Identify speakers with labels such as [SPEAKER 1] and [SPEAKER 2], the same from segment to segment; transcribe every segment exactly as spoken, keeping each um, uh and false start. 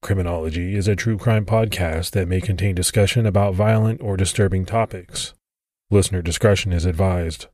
[SPEAKER 1] Criminology is a true crime podcast that may contain discussion about violent or disturbing topics. Listener discretion is advised.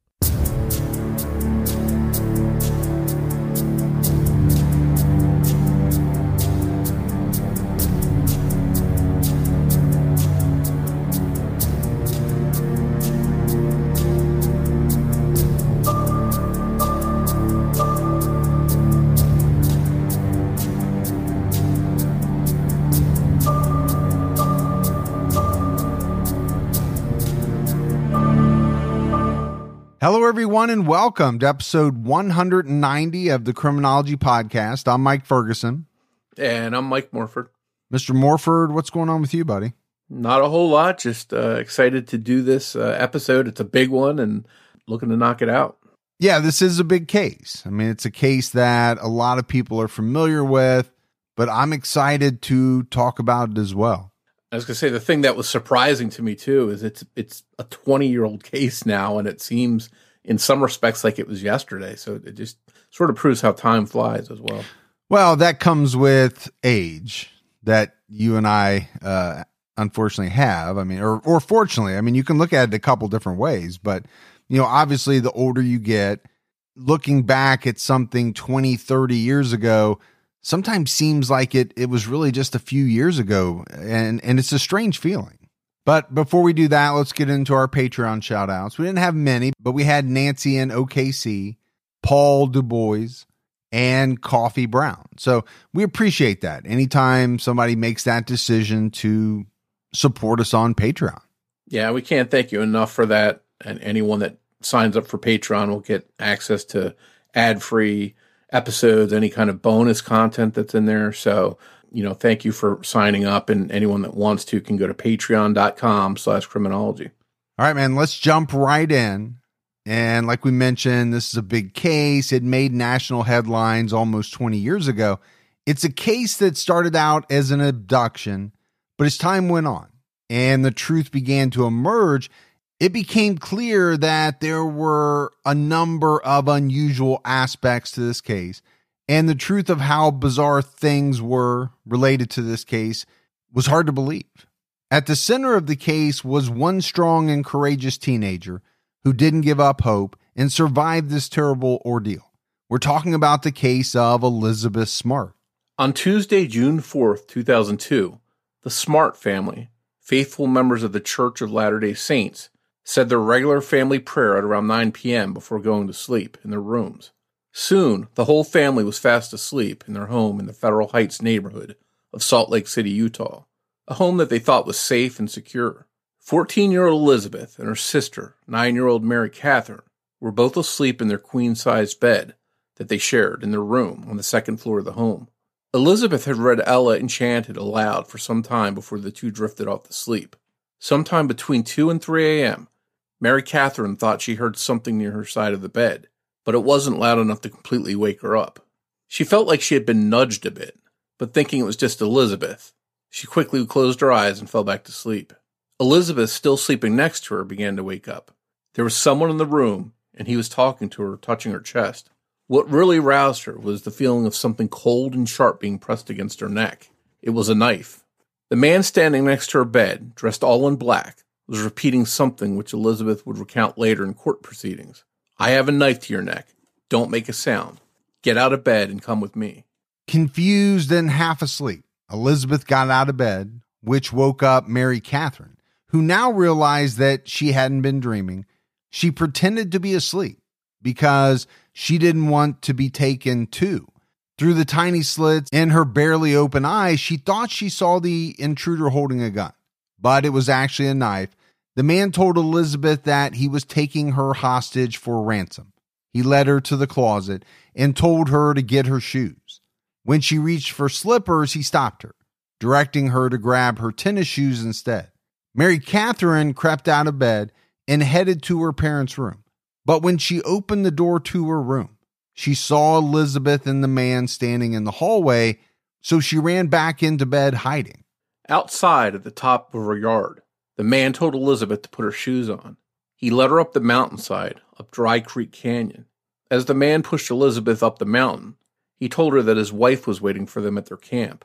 [SPEAKER 2] Hello, everyone, and welcome to episode one hundred ninety of the Criminology Podcast. I'm Mike Ferguson.
[SPEAKER 3] And I'm Mike Morford.
[SPEAKER 2] Mister Morford, what's going on with you, buddy?
[SPEAKER 3] Not a whole lot. Just uh, excited to do this uh, episode. It's a big one and looking to knock it out.
[SPEAKER 2] Yeah, this is a big case. I mean, it's a case that a lot of people are familiar with, but I'm excited to talk about it as well.
[SPEAKER 3] I was going to say, the thing that was surprising to me, too, is it's it's a twenty-year-old case now, and it seems, in some respects, like it was yesterday. So it just sort of proves how time flies as well.
[SPEAKER 2] Well, that comes with age that you and I, uh, unfortunately, have. I mean, or or fortunately, I mean, you can look at it a couple different ways. But, you know, obviously, the older you get, looking back at something twenty, thirty years ago sometimes seems like it it was really just a few years ago, and, and it's a strange feeling. But before we do that, let's get into our Patreon shout-outs. We didn't have many, but we had Nancy in O K C, Paul DuBois, and Coffee Brown. So we appreciate that anytime somebody makes that decision to support us on Patreon.
[SPEAKER 3] Yeah, we can't thank you enough for that. And anyone that signs up for Patreon will get access to ad-free episodes, any kind of bonus content that's in there. So, you know, thank you for signing up, and anyone that wants to can go to patreon.com slash criminology.
[SPEAKER 2] All right, man, let's jump right in. And like we mentioned, this is a big case. It made national headlines almost twenty years ago. It's a case that started out as an abduction, but as time went on and the truth began to emerge, it became clear that there were a number of unusual aspects to this case, and the truth of how bizarre things were related to this case was hard to believe. At the center of the case was one strong and courageous teenager who didn't give up hope and survived this terrible ordeal. We're talking about the case of Elizabeth Smart.
[SPEAKER 3] On Tuesday, June fourth, two thousand two, the Smart family, faithful members of the Church of Latter-day Saints, said their regular family prayer at around nine p.m. before going to sleep in their rooms. Soon, the whole family was fast asleep in their home in the Federal Heights neighborhood of Salt Lake City, Utah, a home that they thought was safe and secure. fourteen-year-old Elizabeth and her sister, nine-year-old Mary Catherine, were both asleep in their queen-sized bed that they shared in their room on the second floor of the home. Elizabeth had read Ella Enchanted aloud for some time before the two drifted off to sleep. Sometime between two and three a.m., Mary Catherine thought she heard something near her side of the bed, but it wasn't loud enough to completely wake her up. She felt like she had been nudged a bit, but thinking it was just Elizabeth, she quickly closed her eyes and fell back to sleep. Elizabeth, still sleeping next to her, began to wake up. There was someone in the room, and he was talking to her, touching her chest. What really roused her was the feeling of something cold and sharp being pressed against her neck. It was a knife. The man standing next to her bed, dressed all in black, was repeating something which Elizabeth would recount later in court proceedings. I have a knife to your neck. Don't make a sound. Get out of bed and come with me.
[SPEAKER 2] Confused and half asleep, Elizabeth got out of bed, which woke up Mary Catherine, who now realized that she hadn't been dreaming. She pretended to be asleep because she didn't want to be taken too. Through the tiny slits in her barely open eyes, she thought she saw the intruder holding a gun, but it was actually a knife. The man told Elizabeth that he was taking her hostage for ransom. He led her to the closet and told her to get her shoes. When she reached for slippers, he stopped her, directing her to grab her tennis shoes instead. Mary Catherine crept out of bed and headed to her parents' room. But when she opened the door to her room, she saw Elizabeth and the man standing in the hallway, so she ran back into bed hiding.
[SPEAKER 3] Outside at the top of her yard, the man told Elizabeth to put her shoes on. He led her up the mountainside, up Dry Creek Canyon. As the man pushed Elizabeth up the mountain, he told her that his wife was waiting for them at their camp.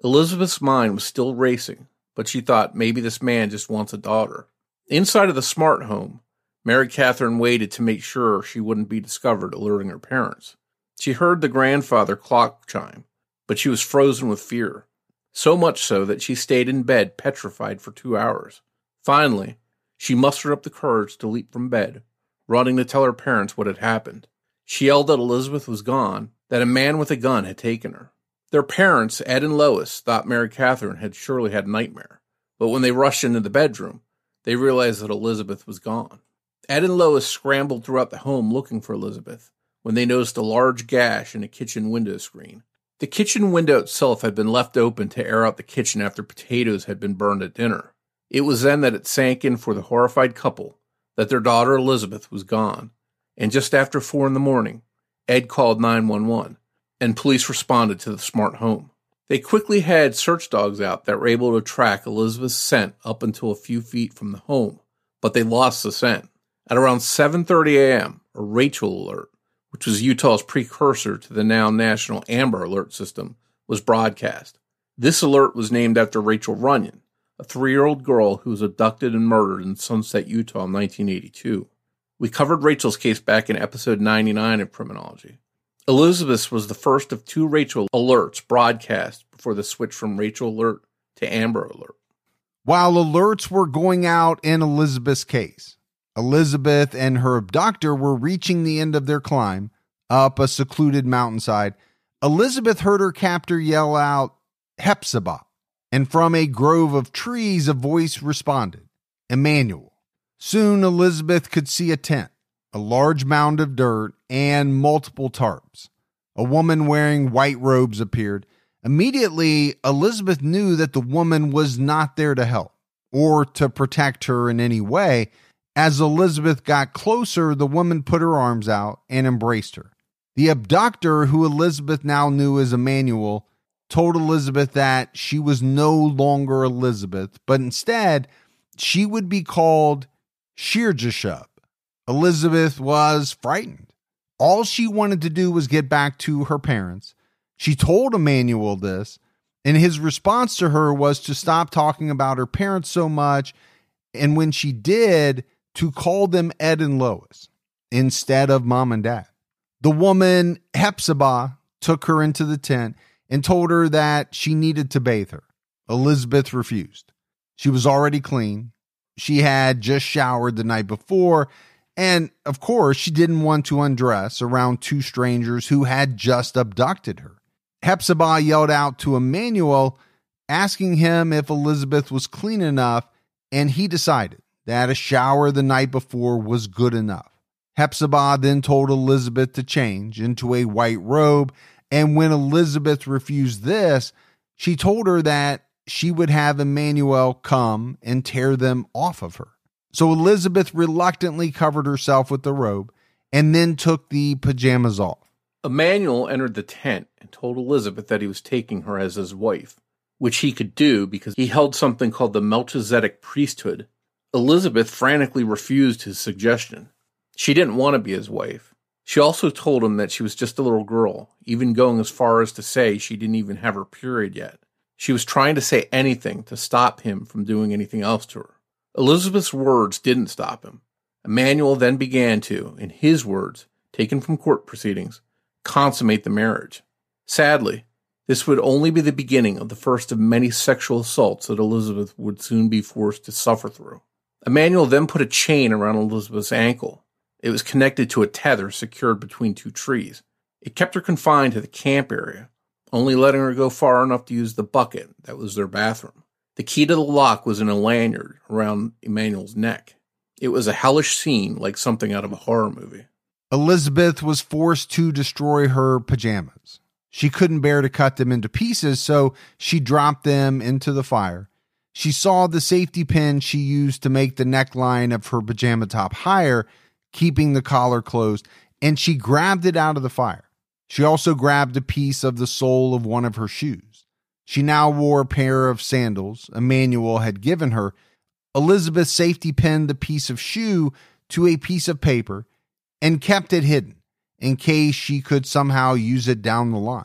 [SPEAKER 3] Elizabeth's mind was still racing, but she thought maybe this man just wants a daughter. Inside of the Smart home, Mary Catherine waited to make sure she wouldn't be discovered alerting her parents. She heard the grandfather clock chime, but she was frozen with fear, so much so that she stayed in bed petrified for two hours. Finally, she mustered up the courage to leap from bed, running to tell her parents what had happened. She yelled that Elizabeth was gone, that a man with a gun had taken her. Their parents, Ed and Lois, thought Mary Catherine had surely had a nightmare, but when they rushed into the bedroom, they realized that Elizabeth was gone. Ed and Lois scrambled throughout the home looking for Elizabeth when they noticed a large gash in a kitchen window screen. The kitchen window itself had been left open to air out the kitchen after potatoes had been burned at dinner. It was then that it sank in for the horrified couple that their daughter Elizabeth was gone, and just after four in the morning, Ed called nine one one, and police responded to the Smart home. They quickly had search dogs out that were able to track Elizabeth's scent up until a few feet from the home, but they lost the scent. At around seven thirty a.m., a Rachel alert, which was Utah's precursor to the now national Amber Alert system, was broadcast. This alert was named after Rachel Runyon, a three-year-old girl who was abducted and murdered in Sunset, Utah in nineteen eighty-two. We covered Rachel's case back in episode ninety-nine of Criminology. Elizabeth's was the first of two Rachel alerts broadcast before the switch from Rachel Alert to Amber Alert.
[SPEAKER 2] While alerts were going out in Elizabeth's case, Elizabeth and her abductor were reaching the end of their climb up a secluded mountainside. Elizabeth heard her captor yell out, "Hephzibah," and from a grove of trees, a voice responded, "Emmanuel." Soon Elizabeth could see a tent, a large mound of dirt, and multiple tarps. A woman wearing white robes appeared. Immediately, Elizabeth knew that the woman was not there to help or to protect her in any way. As Elizabeth got closer, the woman put her arms out and embraced her. The abductor, who Elizabeth now knew as Emmanuel, told Elizabeth that she was no longer Elizabeth, but instead she would be called Shearjashub. Elizabeth was frightened. All she wanted to do was get back to her parents. She told Emmanuel this, and his response to her was to stop talking about her parents so much, and when she did, to call them Ed and Lois instead of mom and dad. The woman, Hephzibah, took her into the tent and told her that she needed to bathe her. Elizabeth refused. She was already clean. She had just showered the night before, and of course, she didn't want to undress around two strangers who had just abducted her. Hephzibah yelled out to Emmanuel, asking him if Elizabeth was clean enough, and he decided that a shower the night before was good enough. Hephzibah then told Elizabeth to change into a white robe, and when Elizabeth refused this, she told her that she would have Emmanuel come and tear them off of her. So Elizabeth reluctantly covered herself with the robe and then took the pajamas off.
[SPEAKER 3] Emmanuel entered the tent and told Elizabeth that he was taking her as his wife, which he could do because he held something called the Melchizedek priesthood. Elizabeth frantically refused his suggestion. She didn't want to be his wife. She also told him that she was just a little girl, even going as far as to say she didn't even have her period yet. She was trying to say anything to stop him from doing anything else to her. Elizabeth's words didn't stop him. Emmanuel then began to, in his words, taken from court proceedings, consummate the marriage. Sadly, this would only be the beginning of the first of many sexual assaults that Elizabeth would soon be forced to suffer through. Emmanuel then put a chain around Elizabeth's ankle. It was connected to a tether secured between two trees. It kept her confined to the camp area, only letting her go far enough to use the bucket that was their bathroom. The key to the lock was in a lanyard around Emmanuel's neck. It was a hellish scene like something out of a horror movie.
[SPEAKER 2] Elizabeth was forced to destroy her pajamas. She couldn't bear to cut them into pieces, so she dropped them into the fire. She saw the safety pin she used to make the neckline of her pajama top higher, keeping the collar closed, and she grabbed it out of the fire. She also grabbed a piece of the sole of one of her shoes. She now wore a pair of sandals Emmanuel had given her. Elizabeth safety pinned the piece of shoe to a piece of paper and kept it hidden in case she could somehow use it down the line.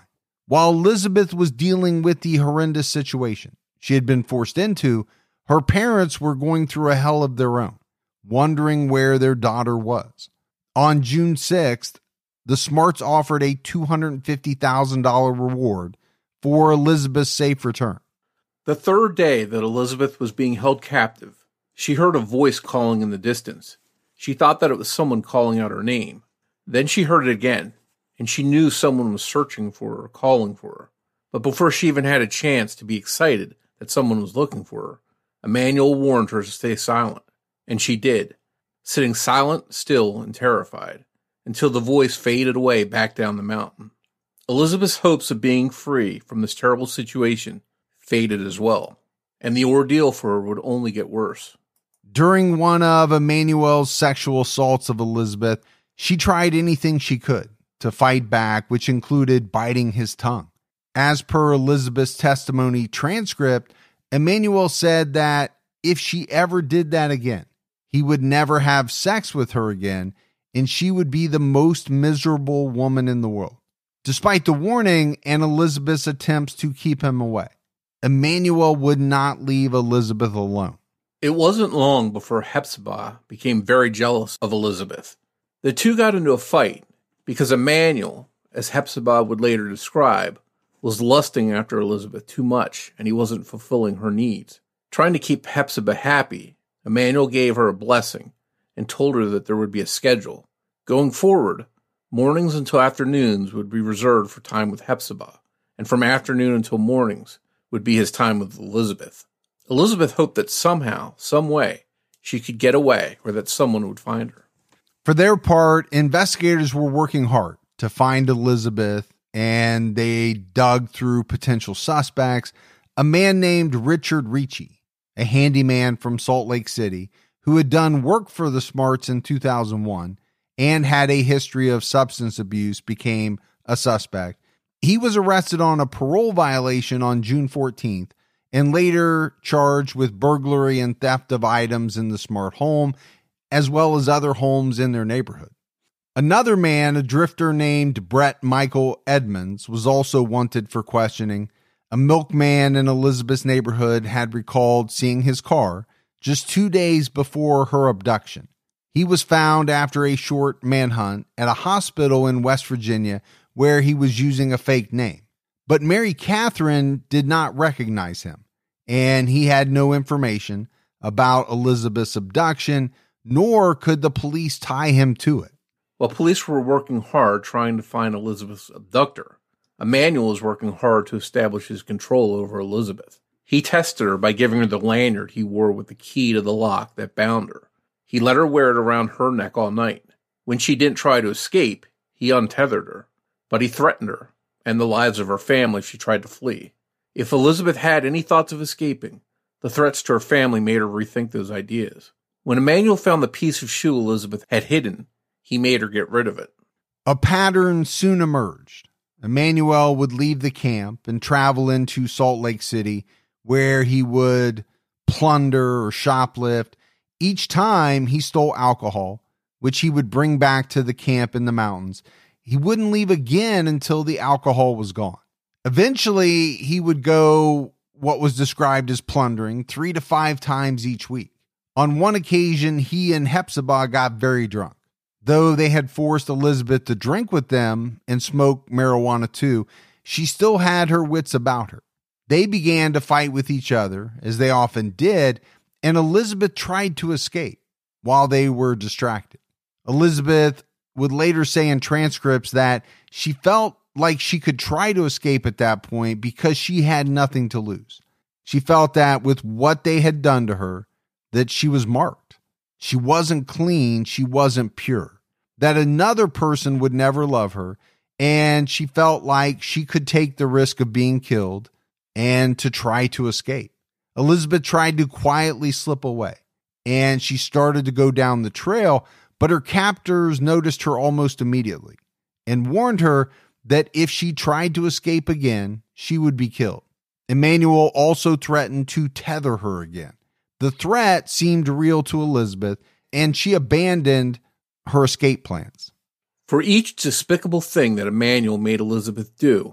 [SPEAKER 2] While Elizabeth was dealing with the horrendous situation she had been forced into, her parents were going through a hell of their own, wondering where their daughter was. On June sixth, the Smarts offered a two hundred fifty thousand dollars reward for Elizabeth's safe return.
[SPEAKER 3] The third day that Elizabeth was being held captive, she heard a voice calling in the distance. She thought that it was someone calling out her name. Then she heard it again, and she knew someone was searching for her, calling for her. But before she even had a chance to be excited that someone was looking for her, Emmanuel warned her to stay silent, and she did, sitting silent, still, and terrified, until the voice faded away back down the mountain. Elizabeth's hopes of being free from this terrible situation faded as well, and the ordeal for her would only get worse.
[SPEAKER 2] During one of Emmanuel's sexual assaults of Elizabeth, she tried anything she could to fight back, which included biting his tongue. As per Elizabeth's testimony transcript, Emmanuel said that if she ever did that again, he would never have sex with her again, and she would be the most miserable woman in the world. Despite the warning and Elizabeth's attempts to keep him away, Emmanuel would not leave Elizabeth alone.
[SPEAKER 3] It wasn't long before Hephzibah became very jealous of Elizabeth. The two got into a fight because Emmanuel, as Hephzibah would later describe, was lusting after Elizabeth too much and he wasn't fulfilling her needs. Trying to keep Hephzibah happy, Emmanuel gave her a blessing and told her that there would be a schedule. Going forward, mornings until afternoons would be reserved for time with Hephzibah, and from afternoon until mornings would be his time with Elizabeth. Elizabeth hoped that somehow, some way, she could get away or that someone would find her.
[SPEAKER 2] For their part, investigators were working hard to find Elizabeth, and they dug through potential suspects. A man named Richard Ricci, a handyman from Salt Lake City, who had done work for the Smarts in two thousand one and had a history of substance abuse, became a suspect. He was arrested on a parole violation on June fourteenth and later charged with burglary and theft of items in the Smart home, as well as other homes in their neighborhood. Another man, a drifter named Brett Michael Edmonds, was also wanted for questioning. A milkman in Elizabeth's neighborhood had recalled seeing his car just two days before her abduction. He was found after a short manhunt at a hospital in West Virginia where he was using a fake name. But Mary Catherine did not recognize him, and he had no information about Elizabeth's abduction, nor could the police tie him to it.
[SPEAKER 3] While police were working hard trying to find Elizabeth's abductor, Emmanuel was working hard to establish his control over Elizabeth. He tested her by giving her the lanyard he wore with the key to the lock that bound her. He let her wear it around her neck all night. When she didn't try to escape, he untethered her, but he threatened her and the lives of her family if she tried to flee. If Elizabeth had any thoughts of escaping, the threats to her family made her rethink those ideas. When Emmanuel found the piece of shoe Elizabeth had hidden, he made her get rid of it.
[SPEAKER 2] A pattern soon emerged. Emmanuel would leave the camp and travel into Salt Lake City, where he would plunder or shoplift. Each time he stole alcohol, which he would bring back to the camp in the mountains. He wouldn't leave again until the alcohol was gone. Eventually, he would go what was described as plundering three to five times each week. On one occasion, he and Hephzibah got very drunk. Though they had forced Elizabeth to drink with them and smoke marijuana too, she still had her wits about her. They began to fight with each other, as they often did, and Elizabeth tried to escape while they were distracted. Elizabeth would later say in transcripts that she felt like she could try to escape at that point because she had nothing to lose. She felt that with what they had done to her, that she was marked. She wasn't clean, she wasn't pure. That another person would never love her, and she felt like she could take the risk of being killed and to try to escape. Elizabeth tried to quietly slip away, and she started to go down the trail, but her captors noticed her almost immediately and warned her that if she tried to escape again, she would be killed. Emmanuel also threatened to tether her again. The threat seemed real to Elizabeth, and she abandoned her escape plans.
[SPEAKER 3] For each despicable thing that Emmanuel made Elizabeth do,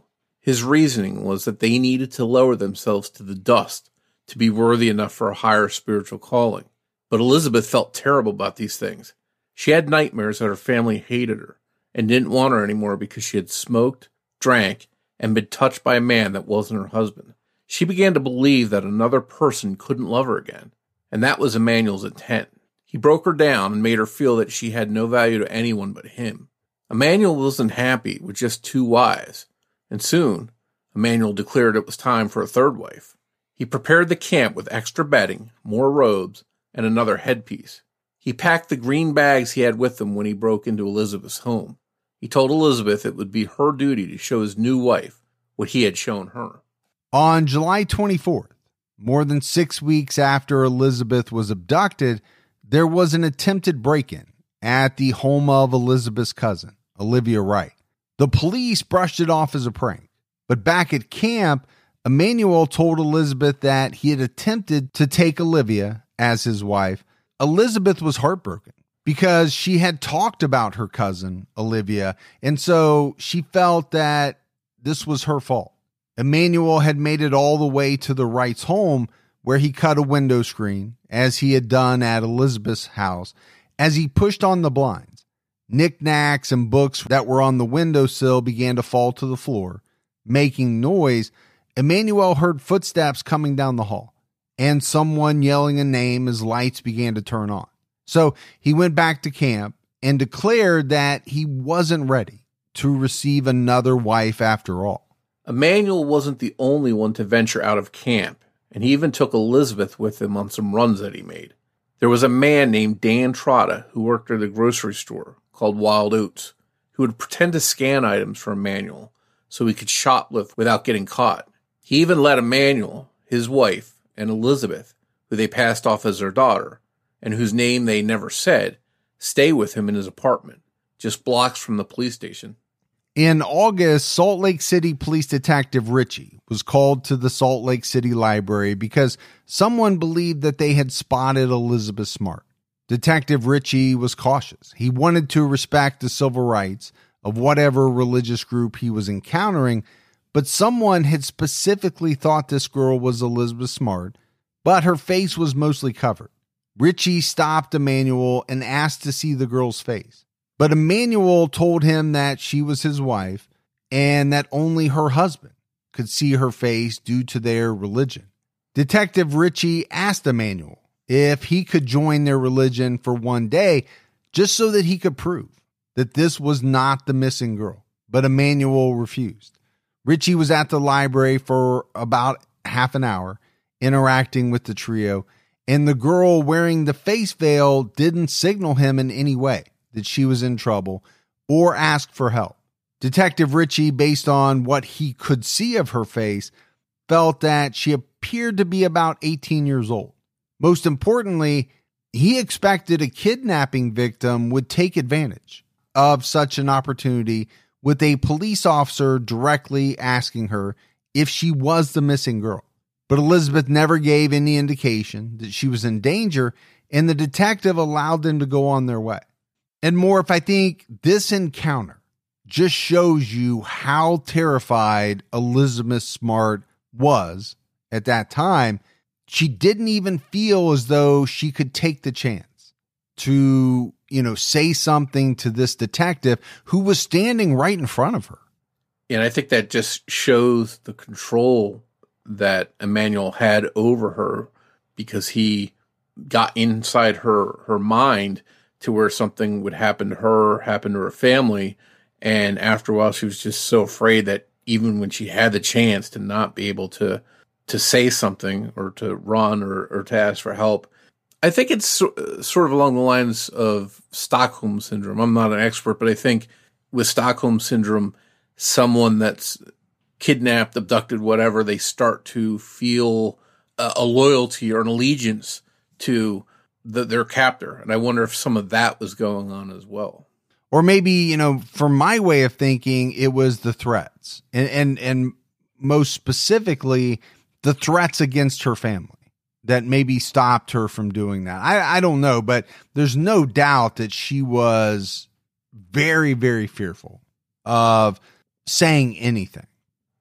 [SPEAKER 3] His reasoning was that they needed to lower themselves to the dust to be worthy enough for a higher spiritual calling. But Elizabeth felt terrible about these things. She had nightmares that her family hated her and didn't want her anymore because she had smoked, drank, and been touched by a man that wasn't her husband. She began to believe that another person couldn't love her again, and that was Emmanuel's intent. He broke her down and made her feel that she had no value to anyone but him. Emmanuel wasn't happy with just two wives, and soon Emmanuel declared it was time for a third wife. He prepared the camp with extra bedding, more robes, and another headpiece. He packed the green bags he had with him when he broke into Elizabeth's home. He told Elizabeth it would be her duty to show his new wife what he had shown her.
[SPEAKER 2] On July twenty-fourth, more than six weeks after Elizabeth was abducted, there was an attempted break-in at the home of Elizabeth's cousin, Olivia Wright. The police brushed it off as a prank, but back at camp, Emmanuel told Elizabeth that he had attempted to take Olivia as his wife. Elizabeth was heartbroken because she had talked about her cousin, Olivia, and so she felt that this was her fault. Emmanuel had made it all the way to the Wright's home, where he cut a window screen, as he had done at Elizabeth's house. As he pushed on the blinds, knickknacks and books that were on the windowsill began to fall to the floor, making noise. Emmanuel heard footsteps coming down the hall and someone yelling a name as lights began to turn on. So he went back to camp and declared that he wasn't ready to receive another wife after all.
[SPEAKER 3] Emmanuel wasn't the only one to venture out of camp, and he even took Elizabeth with him on some runs that he made. There was a man named Dan Trotta who worked at a grocery store called Wild Oats, who would pretend to scan items for Emmanuel so he could shoplift without getting caught. He even let Emmanuel, his wife, and Elizabeth, who they passed off as their daughter, and whose name they never said, stay with him in his apartment, just blocks from the police station.
[SPEAKER 2] In August, Salt Lake City Police Detective Richie was called to the Salt Lake City Library because someone believed that they had spotted Elizabeth Smart. Detective Richie was cautious. He wanted to respect the civil rights of whatever religious group he was encountering, but someone had specifically thought this girl was Elizabeth Smart, but her face was mostly covered. Richie stopped Emmanuel and asked to see the girl's face. But Emmanuel told him that she was his wife and that only her husband could see her face due to their religion. Detective Richie asked Emmanuel if he could join their religion for one day just so that he could prove that this was not the missing girl. But Emmanuel refused. Richie was at the library for about half an hour interacting with the trio, and the girl wearing the face veil didn't signal him in any way that she was in trouble or ask for help. Detective Richie, based on what he could see of her face, felt that she appeared to be about eighteen years old. Most importantly, he expected a kidnapping victim would take advantage of such an opportunity, with a police officer directly asking her if she was the missing girl. But Elizabeth never gave any indication that she was in danger, and the detective allowed them to go on their way. And more, if I think this encounter just shows you how terrified Elizabeth Smart was at that time. She didn't even feel as though she could take the chance to, you know, say something to this detective who was standing right in front of her.
[SPEAKER 3] And I think that just shows the control that Emmanuel had over her, because he got inside her, her mind to where something would happen to her, happen to her family. And after a while, she was just so afraid that even when she had the chance to not be able to, to say something or to run or, or to ask for help. I think it's so, sort of along the lines of Stockholm Syndrome. I'm not an expert, but I think with Stockholm Syndrome, someone that's kidnapped, abducted, whatever, they start to feel a, a loyalty or an allegiance to the, their captor. And I wonder if some of that was going on as well.
[SPEAKER 2] Or maybe, you know, from my way of thinking, it was the threats and, and, and most specifically the threats against her family that maybe stopped her from doing that. I, I don't know, but there's no doubt that she was very, very fearful of saying anything.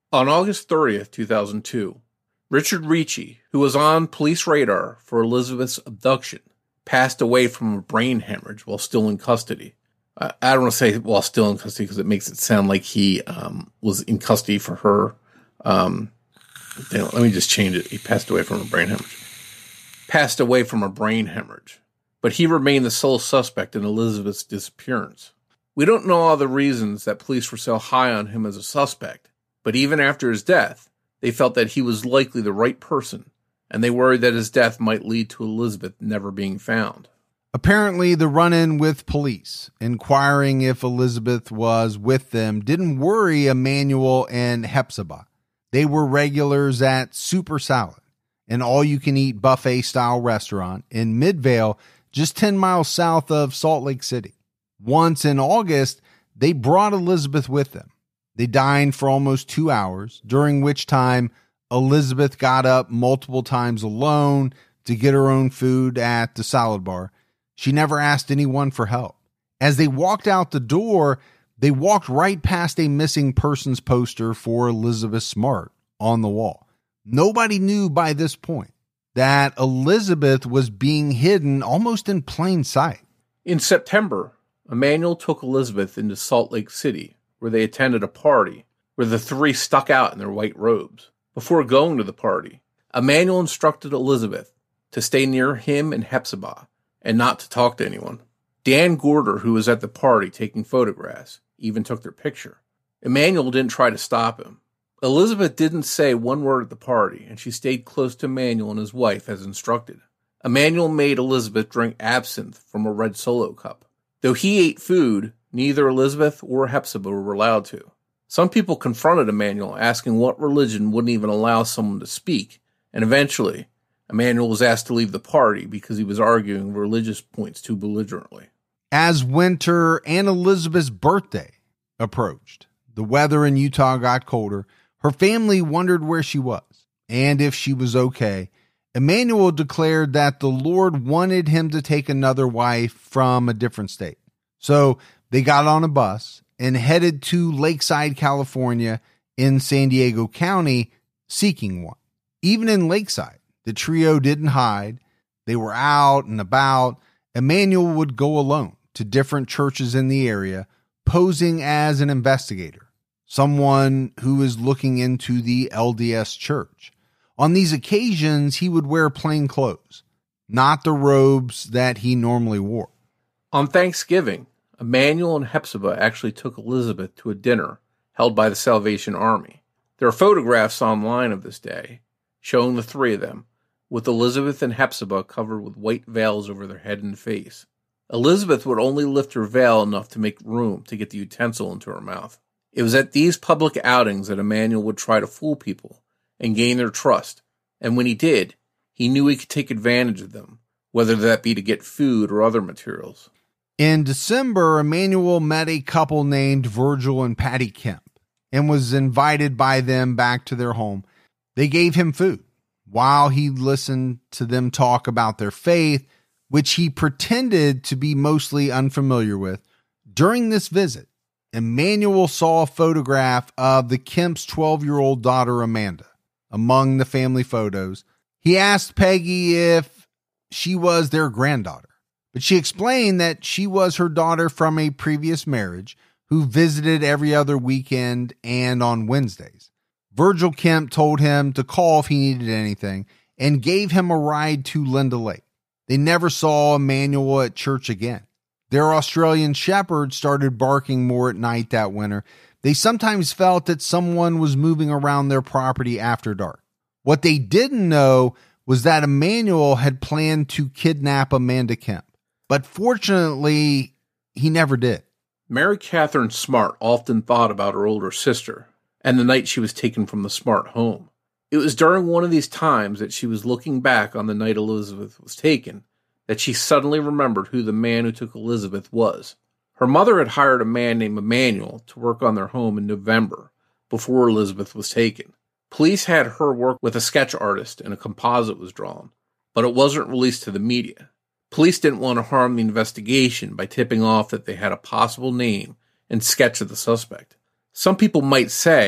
[SPEAKER 3] On August thirtieth, two thousand two, Richard Ricci, who was on police radar for Elizabeth's abduction, passed away from a brain hemorrhage while still in custody. I, I don't want to say while still in custody because it makes it sound like he um, was in custody for her. Um, let me just change it. He passed away from a brain hemorrhage. Passed away from a brain hemorrhage. But he remained the sole suspect in Elizabeth's disappearance. We don't know all the reasons that police were so high on him as a suspect, but even after his death, they felt that he was likely the right person, and they worried that his death might lead to Elizabeth never being found.
[SPEAKER 2] Apparently, the run-in with police, inquiring if Elizabeth was with them, didn't worry Emmanuel and Hepzibah. They were regulars at Super Salad, an all-you-can-eat buffet-style restaurant in Midvale, just ten miles south of Salt Lake City. Once in August, they brought Elizabeth with them. They dined for almost two hours, during which time Elizabeth got up multiple times alone to get her own food at the salad bar. She never asked anyone for help. As they walked out the door, they walked right past a missing persons poster for Elizabeth Smart on the wall. Nobody knew by this point that Elizabeth was being hidden almost in plain sight.
[SPEAKER 3] In September, Emmanuel took Elizabeth into Salt Lake City, where they attended a party where the three stuck out in their white robes. Before going to the party, Emmanuel instructed Elizabeth to stay near him and Hepzibah and not to talk to anyone. Dan Gorder, who was at the party taking photographs, even took their picture. Emmanuel didn't try to stop him. Elizabeth didn't say one word at the party, and she stayed close to Emmanuel and his wife as instructed. Emmanuel made Elizabeth drink absinthe from a red Solo cup. Though he ate food, neither Elizabeth or Hepzibah were allowed to. Some people confronted Emmanuel, asking what religion wouldn't even allow someone to speak, and eventually, Emmanuel was asked to leave the party because he was arguing religious points too belligerently.
[SPEAKER 2] As winter and Elizabeth's birthday approached, the weather in Utah got colder. Her family wondered where she was and if she was okay. Emmanuel declared that the Lord wanted him to take another wife from a different state. So they got on a bus and headed to Lakeside, California in San Diego County, seeking one. Even in Lakeside, the trio didn't hide. They were out and about. Emmanuel would go alone to different churches in the area, posing as an investigator, someone who is looking into the L D S church. On these occasions, he would wear plain clothes, not the robes that he normally wore.
[SPEAKER 3] On Thanksgiving, Emmanuel and Hepzibah actually took Elizabeth to a dinner held by the Salvation Army. There are photographs online of this day showing the three of them, with Elizabeth and Hepzibah covered with white veils over their head and face. Elizabeth would only lift her veil enough to make room to get the utensil into her mouth. It was at these public outings that Emmanuel would try to fool people and gain their trust, and when he did, he knew he could take advantage of them, whether that be to get food or other materials.
[SPEAKER 2] In December, Emmanuel met a couple named Virgil and Patty Kemp and was invited by them back to their home. They gave him food while he listened to them talk about their faith, which he pretended to be mostly unfamiliar with. During this visit, Emmanuel saw a photograph of the Kemp's twelve-year-old daughter, Amanda, among the family photos. He asked Peggy if she was their granddaughter, but she explained that she was her daughter from a previous marriage who visited every other weekend and on Wednesdays. Virgil Kemp told him to call if he needed anything and gave him a ride to Linda Lake. They never saw Emmanuel at church again. Their Australian shepherd started barking more at night that winter. They sometimes felt that someone was moving around their property after dark. What they didn't know was that Emmanuel had planned to kidnap Amanda Kemp, but fortunately, he never did.
[SPEAKER 3] Mary Catherine Smart often thought about her older sister and the night she was taken from the Smart home. It was during one of these times that she was looking back on the night Elizabeth was taken that she suddenly remembered who the man who took Elizabeth was. Her mother had hired a man named Emmanuel to work on their home in November before Elizabeth was taken. Police had her work with a sketch artist and a composite was drawn, but it wasn't released to the media. Police didn't want to harm the investigation by tipping off that they had a possible name and sketch of the suspect. Some people might say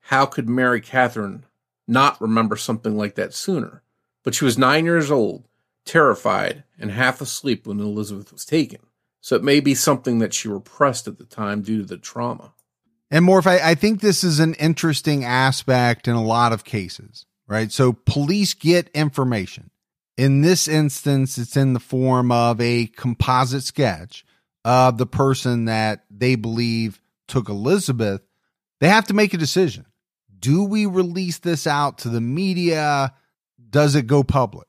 [SPEAKER 3] how could Mary Catherine not remember something like that sooner? But she was nine years old, terrified, and half asleep when Elizabeth was taken. So it may be something that she repressed at the time due to the trauma.
[SPEAKER 2] And Morph, I, I think this is an interesting aspect in a lot of cases, right? So police get information. In this instance, it's in the form of a composite sketch of the person that they believe took Elizabeth. They have to make a decision. Do we release this out to the media? Does it go public?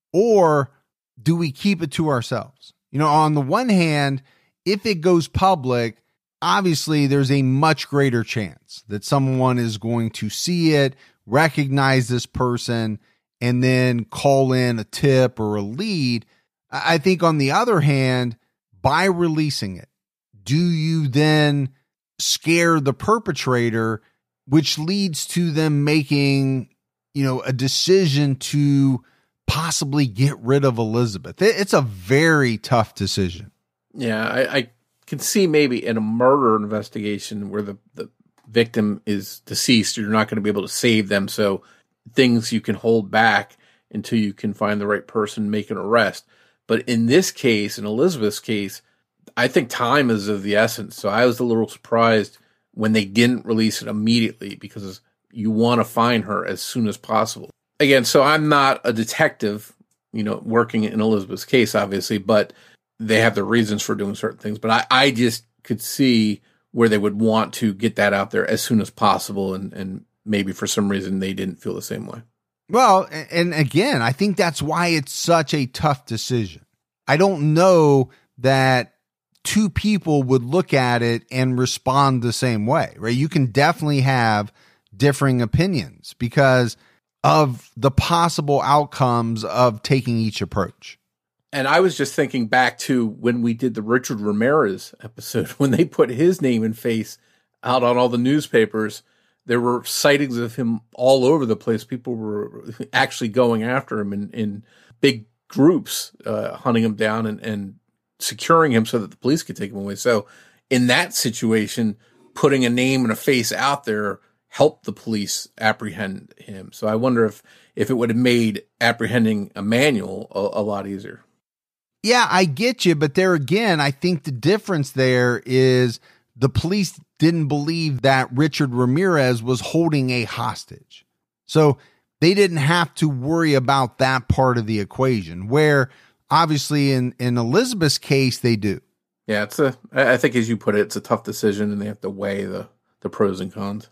[SPEAKER 2] Or do we keep it to ourselves? You know, on the one hand, if it goes public, obviously there's a much greater chance that someone is going to see it, recognize this person, and then call in a tip or a lead. I think on the other hand, by releasing it, do you then scare the perpetrator, which leads to them making, you know, a decision to possibly get rid of Elizabeth? It's a very tough decision.
[SPEAKER 3] Yeah, I, I can see maybe in a murder investigation where the, the victim is deceased, you're not going to be able to save them. So things you can hold back until you can find the right person, make an arrest. But in this case, in Elizabeth's case, I think time is of the essence. So I was a little surprised when they didn't release it immediately, because you want to find her as soon as possible. Again, so I'm not a detective, you know, working in Elizabeth's case, obviously, but they have their reasons for doing certain things. But I, I just could see where they would want to get that out there as soon as possible. And, and maybe for some reason they didn't feel the same way.
[SPEAKER 2] Well, and again, I think that's why it's such a tough decision. I don't know that two people would look at it and respond the same way, right? You can definitely have differing opinions because of the possible outcomes of taking each approach.
[SPEAKER 3] And I was just thinking back to when we did the Richard Ramirez episode, when they put his name and face out on all the newspapers. There were sightings of him all over the place. People were actually going after him in, in big groups, uh, hunting him down and, and securing him so that the police could take him away. So in that situation, putting a name and a face out there helped the police apprehend him. So I wonder if, if it would have made apprehending Emmanuel a, a lot easier.
[SPEAKER 2] Yeah, I get you. But there again, I think the difference there is the police didn't believe that Richard Ramirez was holding a hostage. So they didn't have to worry about that part of the equation, where obviously in, in Elizabeth's case, they do.
[SPEAKER 3] Yeah, it's a, I think as you put it, it's a tough decision and they have to weigh the, the pros and cons.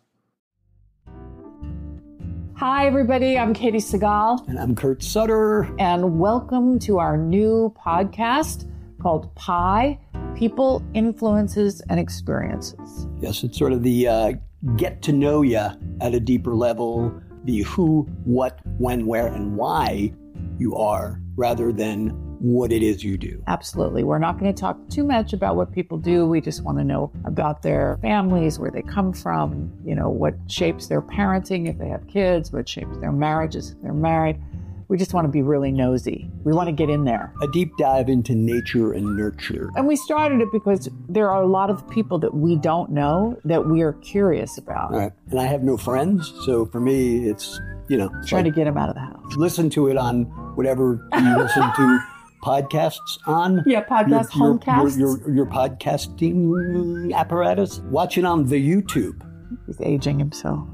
[SPEAKER 4] Hi, everybody. I'm Katie Segal.
[SPEAKER 5] And I'm Kurt Sutter.
[SPEAKER 4] And welcome to our new podcast called Pi, People, Influences, and Experiences.
[SPEAKER 5] Yes, it's sort of the uh, get to know you at a deeper level, the who, what, when, where, and why you are, rather than what it is you do.
[SPEAKER 4] Absolutely. We're not going to talk too much about what people do. We just want to know about their families, where they come from, you know, what shapes their parenting if they have kids, what shapes their marriages if they're married. We just want to be really nosy. We want to get in there.
[SPEAKER 5] A deep dive into nature and nurture.
[SPEAKER 4] And we started it because there are a lot of people that we don't know that we are curious about.
[SPEAKER 5] All right. And I have no friends. So for me, it's, you know.
[SPEAKER 4] Trying like, to get them out of the house.
[SPEAKER 5] Listen to it on whatever you listen to podcasts on.
[SPEAKER 4] Yeah, podcast,
[SPEAKER 5] your,
[SPEAKER 4] homecasts.
[SPEAKER 5] Your, your, your podcasting apparatus. Watch it on the YouTube.
[SPEAKER 4] He's aging himself.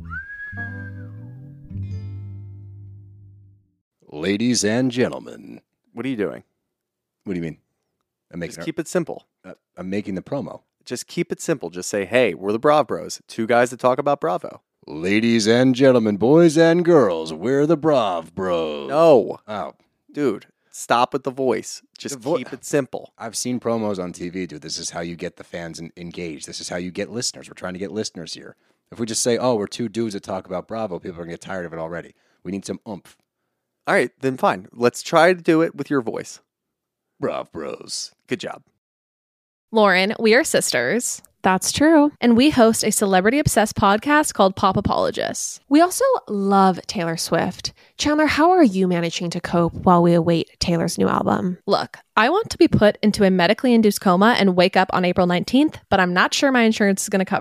[SPEAKER 6] Ladies and gentlemen.
[SPEAKER 7] What are you doing?
[SPEAKER 6] What do you mean? I'm making
[SPEAKER 7] Just
[SPEAKER 6] our,
[SPEAKER 7] keep it simple.
[SPEAKER 6] uh, I'm making the promo.
[SPEAKER 7] Just keep it simple. Just say, hey, we're the Brav Bros. Two guys that talk about Bravo.
[SPEAKER 6] Ladies and gentlemen, boys and girls, we're the Brav Bros.
[SPEAKER 7] No.
[SPEAKER 6] Oh.
[SPEAKER 7] Dude, stop with the voice. Just
[SPEAKER 6] The vo-
[SPEAKER 7] keep it simple.
[SPEAKER 6] I've seen promos on T V, dude. This is how you get the fans en- engaged. This is how you get listeners. We're trying to get listeners here. If we just say, oh, we're two dudes that talk about Bravo, people are going to get tired of it already. We need some oomph.
[SPEAKER 7] All right, then fine. Let's try to do it with your voice.
[SPEAKER 6] Brav Bros.
[SPEAKER 7] Good job.
[SPEAKER 8] Lauren, we are sisters. That's true. And we host a celebrity-obsessed podcast called Pop Apologists. We also love Taylor Swift. Chandler, how are you managing to cope while we await Taylor's new album? Look, I want to be put into a medically induced coma and wake up on April nineteenth, but I'm not sure my insurance is going to cover it.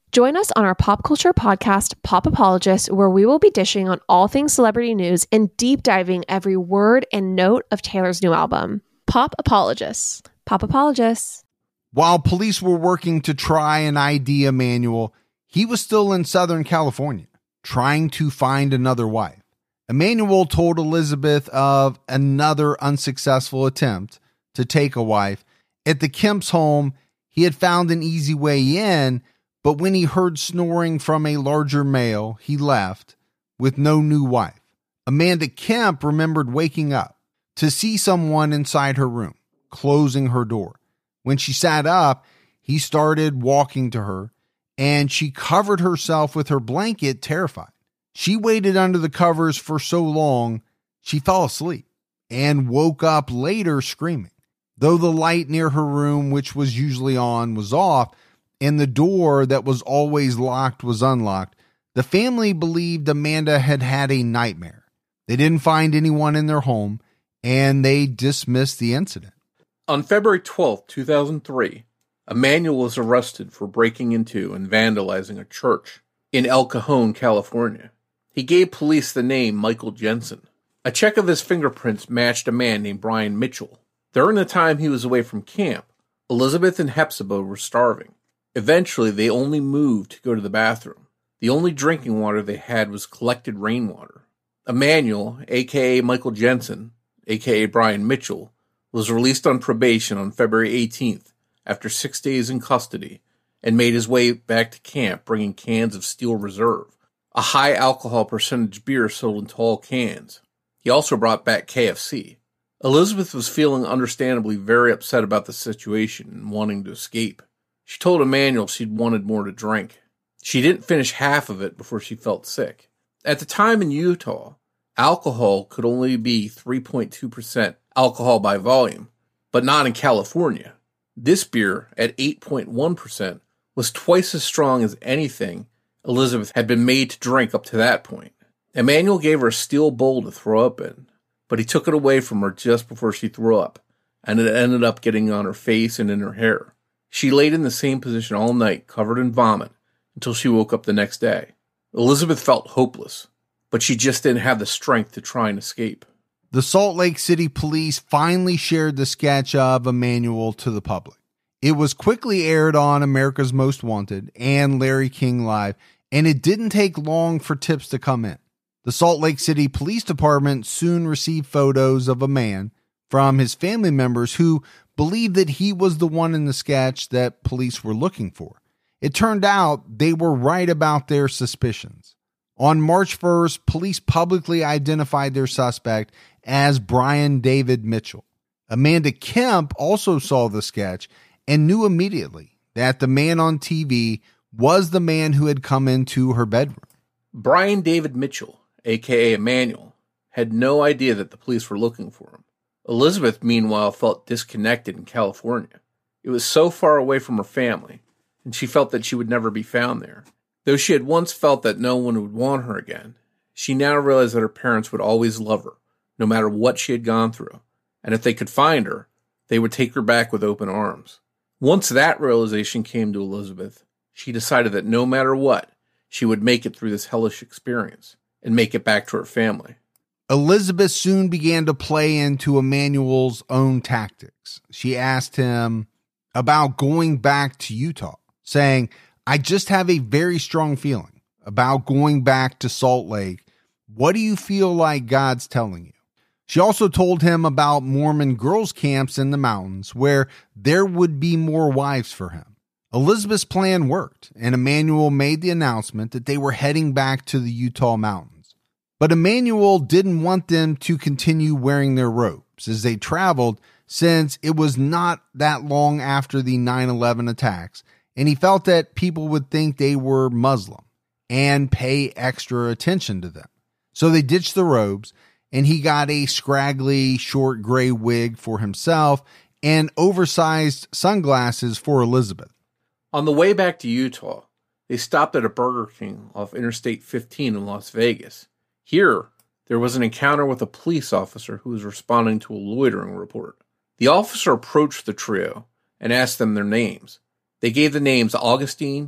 [SPEAKER 8] Join us on our pop culture podcast, Pop Apologists, where we will be dishing on all things celebrity news and deep diving every word and note of Taylor's new album. Pop Apologists. Pop Apologists.
[SPEAKER 2] While police were working to try and I D Emmanuel, he was still in Southern California, trying to find another wife. Emmanuel told Elizabeth of another unsuccessful attempt to take a wife. At the Kemp's home, he had found an easy way in, but when he heard snoring from a larger male, he left with no new wife. Amanda Kemp remembered waking up to see someone inside her room, closing her door. When she sat up, he started walking to her, and she covered herself with her blanket, terrified. She waited under the covers for so long, she fell asleep and woke up later screaming. Though the light near her room, which was usually on, was off, and the door that was always locked was unlocked, the family believed Amanda had had a nightmare. They didn't find anyone in their home, and they dismissed the incident.
[SPEAKER 3] On February twelfth, two thousand three, Emmanuel was arrested for breaking into and vandalizing a church in El Cajon, California. He gave police the name Michael Jensen. A check of his fingerprints matched a man named Brian Mitchell. During the time he was away from camp, Elizabeth and Hepzibah were starving. Eventually, they only moved to go to the bathroom. The only drinking water they had was collected rainwater. Emmanuel, a k a. Michael Jensen, a k a. Brian Mitchell, was released on probation on February eighteenth after six days in custody and made his way back to camp bringing cans of Steel Reserve, a high alcohol percentage beer sold in tall cans. He also brought back K F C. Elizabeth was feeling understandably very upset about the situation and wanting to escape. She told Emmanuel she'd wanted more to drink. She didn't finish half of it before she felt sick. At the time in Utah, alcohol could only be three point two percent alcohol by volume, but not in California. This beer, at eight point one percent, was twice as strong as anything Elizabeth had been made to drink up to that point. Emmanuel gave her a steel bowl to throw up in, but he took it away from her just before she threw up, and it ended up getting on her face and in her hair. She laid in the same position all night, covered in vomit, until she woke up the next day. Elizabeth felt hopeless, but she just didn't have the strength to try and escape.
[SPEAKER 2] The Salt Lake City police finally shared the sketch of Emmanuel to the public. It was quickly aired on America's Most Wanted and Larry King Live, and it didn't take long for tips to come in. The Salt Lake City Police Department soon received photos of a man from his family members who believed that he was the one in the sketch that police were looking for. It turned out they were right about their suspicions. On March first, police publicly identified their suspect as Brian David Mitchell. Amanda Kemp also saw the sketch and knew immediately that the man on T V was the man who had come into her bedroom.
[SPEAKER 3] Brian David Mitchell, a k a. Emmanuel, had no idea that the police were looking for him. Elizabeth, meanwhile, felt disconnected in California. It was so far away from her family, and she felt that she would never be found there. Though she had once felt that no one would want her again, she now realized that her parents would always love her, no matter what she had gone through, and if they could find her, they would take her back with open arms. Once that realization came to Elizabeth, she decided that no matter what, she would make it through this hellish experience and make it back to her family.
[SPEAKER 2] Elizabeth soon began to play into Emmanuel's own tactics. She asked him about going back to Utah, saying, "I just have a very strong feeling about going back to Salt Lake. What do you feel like God's telling you?" She also told him about Mormon girls' camps in the mountains where there would be more wives for him. Elizabeth's plan worked, and Emmanuel made the announcement that they were heading back to the Utah mountains. But Emmanuel didn't want them to continue wearing their robes as they traveled, since it was not that long after the nine eleven attacks, and he felt that people would think they were Muslim and pay extra attention to them. So they ditched the robes, and he got a scraggly, short gray wig for himself and oversized sunglasses for Elizabeth.
[SPEAKER 3] On the way back to Utah, they stopped at a Burger King off Interstate fifteen in Las Vegas. Here, there was an encounter with a police officer who was responding to a loitering report. The officer approached the trio and asked them their names. They gave the names Augustine,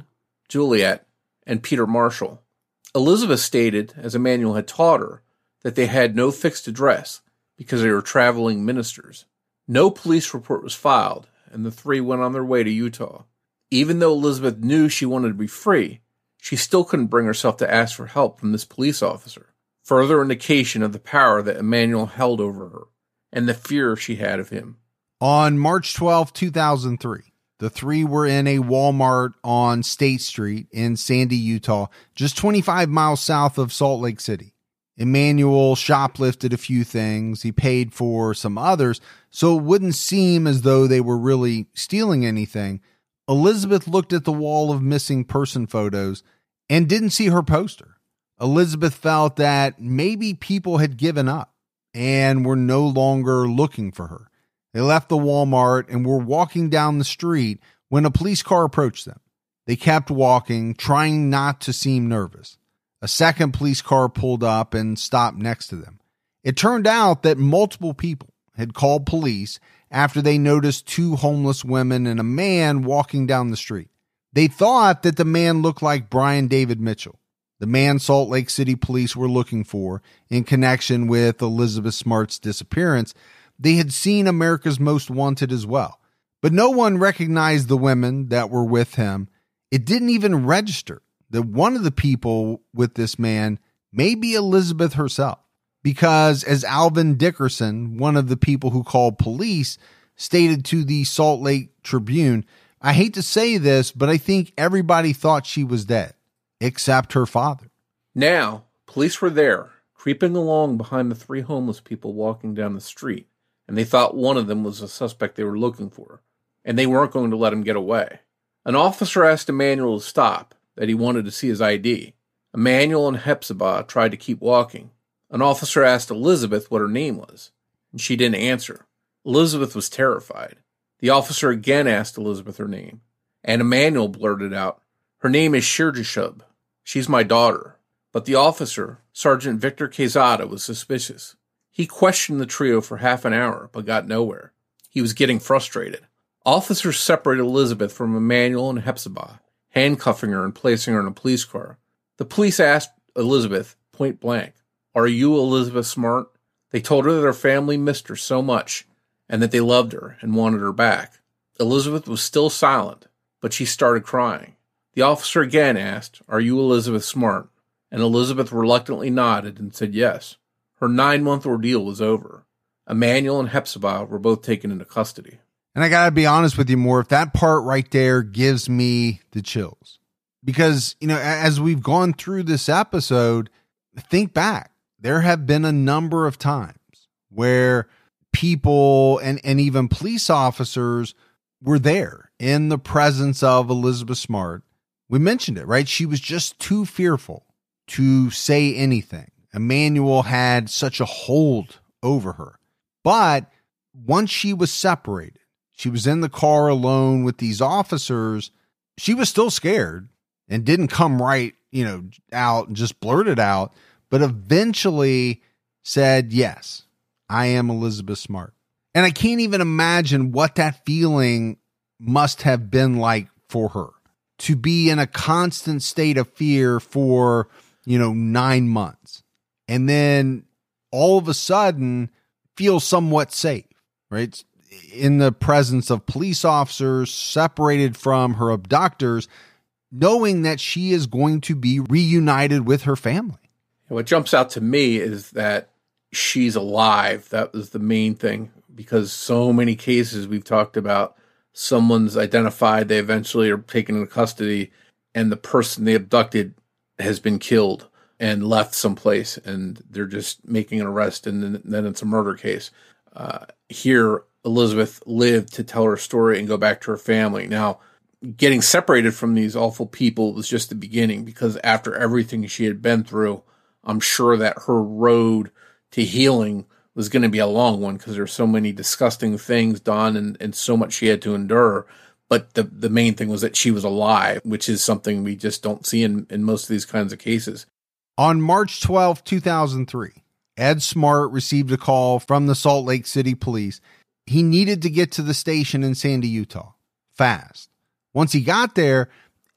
[SPEAKER 3] Juliet, and Peter Marshall. Elizabeth stated, as Emanuel had taught her, that they had no fixed address because they were traveling ministers. No police report was filed, and the three went on their way to Utah. Even though Elizabeth knew she wanted to be free, she still couldn't bring herself to ask for help from this police officer. Further indication of the power that Emanuel held over her, and the fear she had of him.
[SPEAKER 2] On March twelfth, two thousand three, the three were in a Walmart on State Street in Sandy, Utah, just twenty-five miles south of Salt Lake City. Emanuel shoplifted a few things. He paid for some others, so it wouldn't seem as though they were really stealing anything. Elizabeth looked at the wall of missing person photos and didn't see her poster. Elizabeth felt that maybe people had given up and were no longer looking for her. They left the Walmart and were walking down the street when a police car approached them. They kept walking, trying not to seem nervous. A second police car pulled up and stopped next to them. It turned out that multiple people had called police after they noticed two homeless women and a man walking down the street. They thought that the man looked like Brian David Mitchell, the man Salt Lake City police were looking for in connection with Elizabeth Smart's disappearance. They had seen America's Most Wanted as well, but no one recognized the women that were with him. It didn't even register that one of the people with this man may be Elizabeth herself, because as Alvin Dickerson, one of the people who called police, stated to the Salt Lake Tribune, I hate to say this, but I think everybody thought she was dead, except her father.
[SPEAKER 3] Now, police were there, creeping along behind the three homeless people walking down the street, and they thought one of them was the suspect they were looking for, and they weren't going to let him get away. An officer asked Emanuel to stop, that he wanted to see his I D. Emanuel and Hepzibah tried to keep walking. An officer asked Elizabeth what her name was, and she didn't answer. Elizabeth was terrified. The officer again asked Elizabeth her name, and Emanuel blurted out, "Her name is Shirjashub. She's my daughter." But the officer, Sergeant Victor Quezada, was suspicious. He questioned the trio for half an hour, but got nowhere. He was getting frustrated. Officers separated Elizabeth from Emanuel and Hepzibah, handcuffing her and placing her in a police car. The police asked Elizabeth, point blank, "Are you Elizabeth Smart?" They told her that her family missed her so much and that they loved her and wanted her back. Elizabeth was still silent, but she started crying. The officer again asked, "Are you Elizabeth Smart?" And Elizabeth reluctantly nodded and said yes. Her nine-month ordeal was over. Emanuel and Hepzibah were both taken into custody.
[SPEAKER 2] And I got to be honest with you, Moore, if that part right there gives me the chills. Because, you know, as we've gone through this episode, think back. There have been a number of times where people and, and even police officers were there in the presence of Elizabeth Smart. We mentioned it, right? She was just too fearful to say anything. Emanuel had such a hold over her. But once she was separated, she was in the car alone with these officers, she was still scared and didn't come right, you know, out and just blurted out, but eventually said, yes, I am Elizabeth Smart. And I can't even imagine what that feeling must have been like for her, to be in a constant state of fear for, you know, nine months. And then all of a sudden feel somewhat safe, right? In the presence of police officers, separated from her abductors, knowing that she is going to be reunited with her family.
[SPEAKER 3] What jumps out to me is that she's alive. That was the main thing, because so many cases we've talked about, someone's identified, they eventually are taken into custody, and the person they abducted has been killed and left someplace, and they're just making an arrest, and then it's a murder case. Uh, here, Elizabeth lived to tell her story and go back to her family. Now, getting separated from these awful people was just the beginning, because after everything she had been through, I'm sure that her road to healing was going to be a long one, because there's so many disgusting things done and, and so much she had to endure. But the, the main thing was that she was alive, which is something we just don't see in, in most of these kinds of cases.
[SPEAKER 2] On March twelfth, two thousand three, Ed Smart received a call from the Salt Lake City police. He needed to get to the station in Sandy, Utah, fast. Once he got there,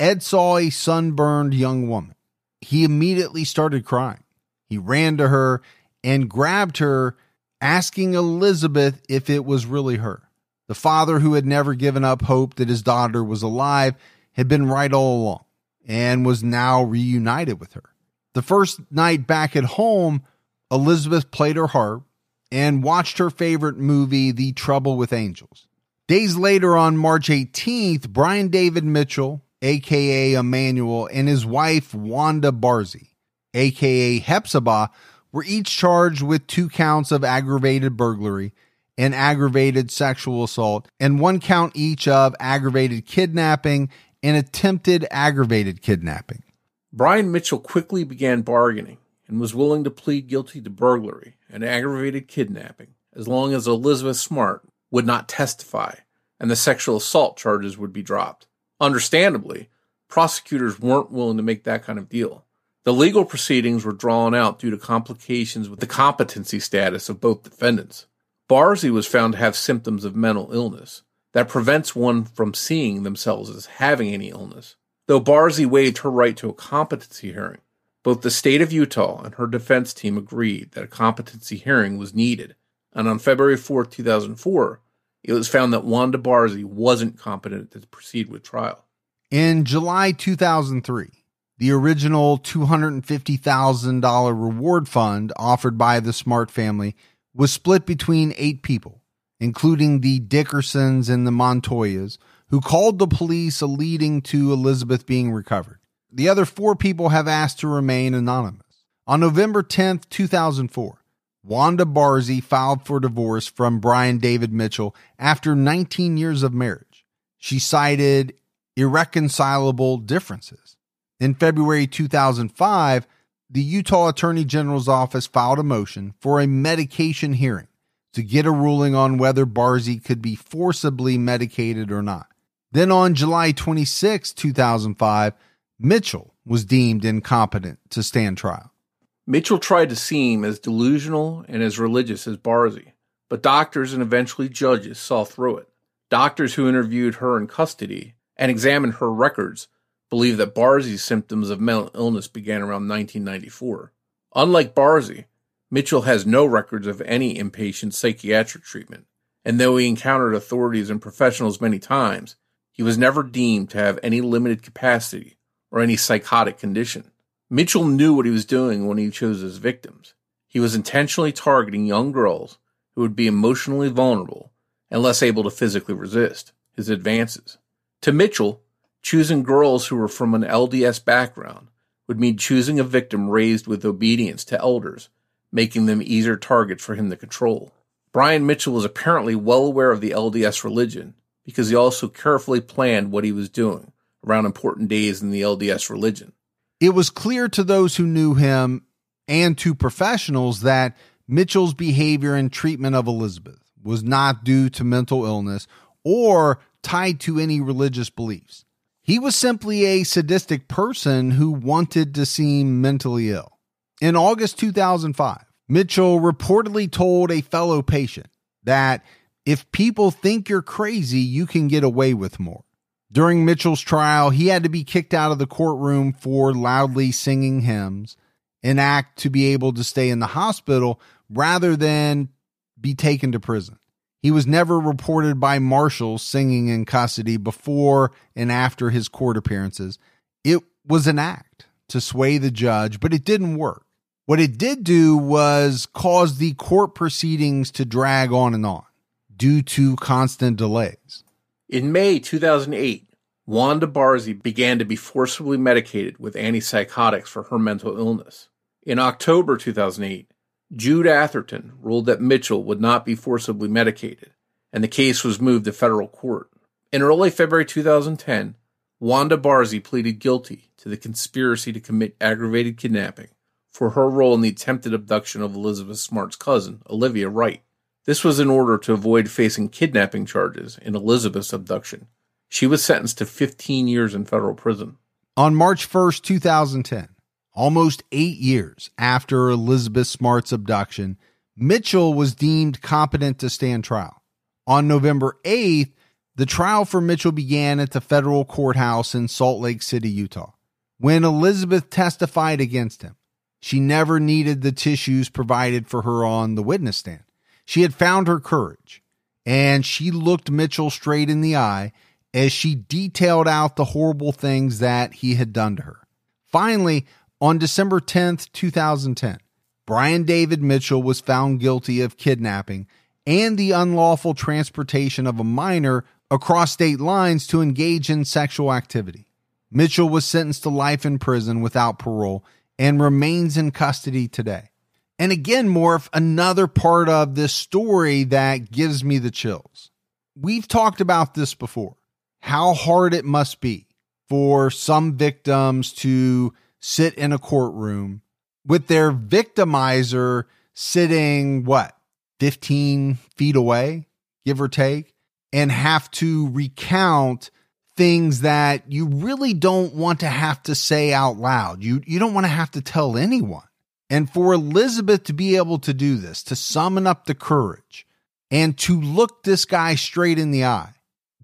[SPEAKER 2] Ed saw a sunburned young woman. He immediately started crying. He ran to her and grabbed her, asking Elizabeth if it was really her. The father, who had never given up hope that his daughter was alive, had been right all along and was now reunited with her. The first night back at home, Elizabeth played her harp and watched her favorite movie, The Trouble with Angels. Days later, on March eighteenth, Brian David Mitchell, a k a. Emmanuel, and his wife, Wanda Barzee, a k a. Hepzibah, were each charged with two counts of aggravated burglary and aggravated sexual assault, and one count each of aggravated kidnapping and attempted aggravated kidnapping.
[SPEAKER 3] Brian Mitchell quickly began bargaining and was willing to plead guilty to burglary and aggravated kidnapping as long as Elizabeth Smart would not testify and the sexual assault charges would be dropped. Understandably, prosecutors weren't willing to make that kind of deal. The legal proceedings were drawn out due to complications with the competency status of both defendants. Barzee was found to have symptoms of mental illness that prevents one from seeing themselves as having any illness. Though Barzee waived her right to a competency hearing, both the state of Utah and her defense team agreed that a competency hearing was needed, and on February fourth, two thousand four, it was found that Wanda Barzee wasn't competent to proceed with trial.
[SPEAKER 2] In July two thousand three, the original two hundred fifty thousand dollars reward fund offered by the Smart family was split between eight people, including the Dickersons and the Montoyas, who called the police leading to Elizabeth being recovered. The other four people have asked to remain anonymous. On November tenth, two thousand four, Wanda Barzee filed for divorce from Brian David Mitchell after nineteen years of marriage. She cited irreconcilable differences. In February two thousand five, the Utah Attorney General's office filed a motion for a medication hearing to get a ruling on whether Barzee could be forcibly medicated or not. Then on July twenty-sixth, two thousand five, Mitchell was deemed incompetent to stand trial.
[SPEAKER 3] Mitchell tried to seem as delusional and as religious as Barzee, but doctors and eventually judges saw through it. Doctors who interviewed her in custody and examined her records believe that Barzee's symptoms of mental illness began around nineteen ninety-four. Unlike Barzee, Mitchell has no records of any inpatient psychiatric treatment, and though he encountered authorities and professionals many times, he was never deemed to have any limited capacity or any psychotic condition. Mitchell knew what he was doing when he chose his victims. He was intentionally targeting young girls who would be emotionally vulnerable and less able to physically resist his advances. To Mitchell, choosing girls who were from an L D S background would mean choosing a victim raised with obedience to elders, making them easier targets for him to control. Brian Mitchell was apparently well aware of the L D S religion because he also carefully planned what he was doing around important days in the L D S religion.
[SPEAKER 2] It was clear to those who knew him and to professionals that Mitchell's behavior and treatment of Elizabeth was not due to mental illness or tied to any religious beliefs. He was simply a sadistic person who wanted to seem mentally ill. In August two thousand five, Mitchell reportedly told a fellow patient that if people think you're crazy, you can get away with more. During Mitchell's trial, he had to be kicked out of the courtroom for loudly singing hymns, an act to be able to stay in the hospital rather than be taken to prison. He was never reported by marshals singing in custody before and after his court appearances. It was an act to sway the judge, but it didn't work. What it did do was cause the court proceedings to drag on and on due to constant delays.
[SPEAKER 3] In May two thousand eight, Wanda Barzee began to be forcibly medicated with antipsychotics for her mental illness. In October two thousand eight, Jude Atherton ruled that Mitchell would not be forcibly medicated, and the case was moved to federal court. In early February two thousand ten, Wanda Barzee pleaded guilty to the conspiracy to commit aggravated kidnapping for her role in the attempted abduction of Elizabeth Smart's cousin, Olivia Wright. This was in order to avoid facing kidnapping charges in Elizabeth's abduction. She was sentenced to fifteen years in federal prison.
[SPEAKER 2] On March first, two thousand ten, almost eight years after Elizabeth Smart's abduction, Mitchell was deemed competent to stand trial. On November eighth, The trial for Mitchell began at the federal courthouse in Salt Lake City, Utah. When Elizabeth testified against him, she never needed the tissues provided for her on the witness stand. She had found her courage, and she looked Mitchell straight in the eye as she detailed out the horrible things that he had done to her. Finally, on December tenth, twenty ten, Brian David Mitchell was found guilty of kidnapping and the unlawful transportation of a minor across state lines to engage in sexual activity. Mitchell was sentenced to life in prison without parole and remains in custody today. And again, Morph, another part of this story that gives me the chills. We've talked about this before, how hard it must be for some victims to sit in a courtroom with their victimizer sitting, what, fifteen feet away, give or take, and have to recount things that you really don't want to have to say out loud. You, you don't want to have to tell anyone. And for Elizabeth to be able to do this, to summon up the courage and to look this guy straight in the eye,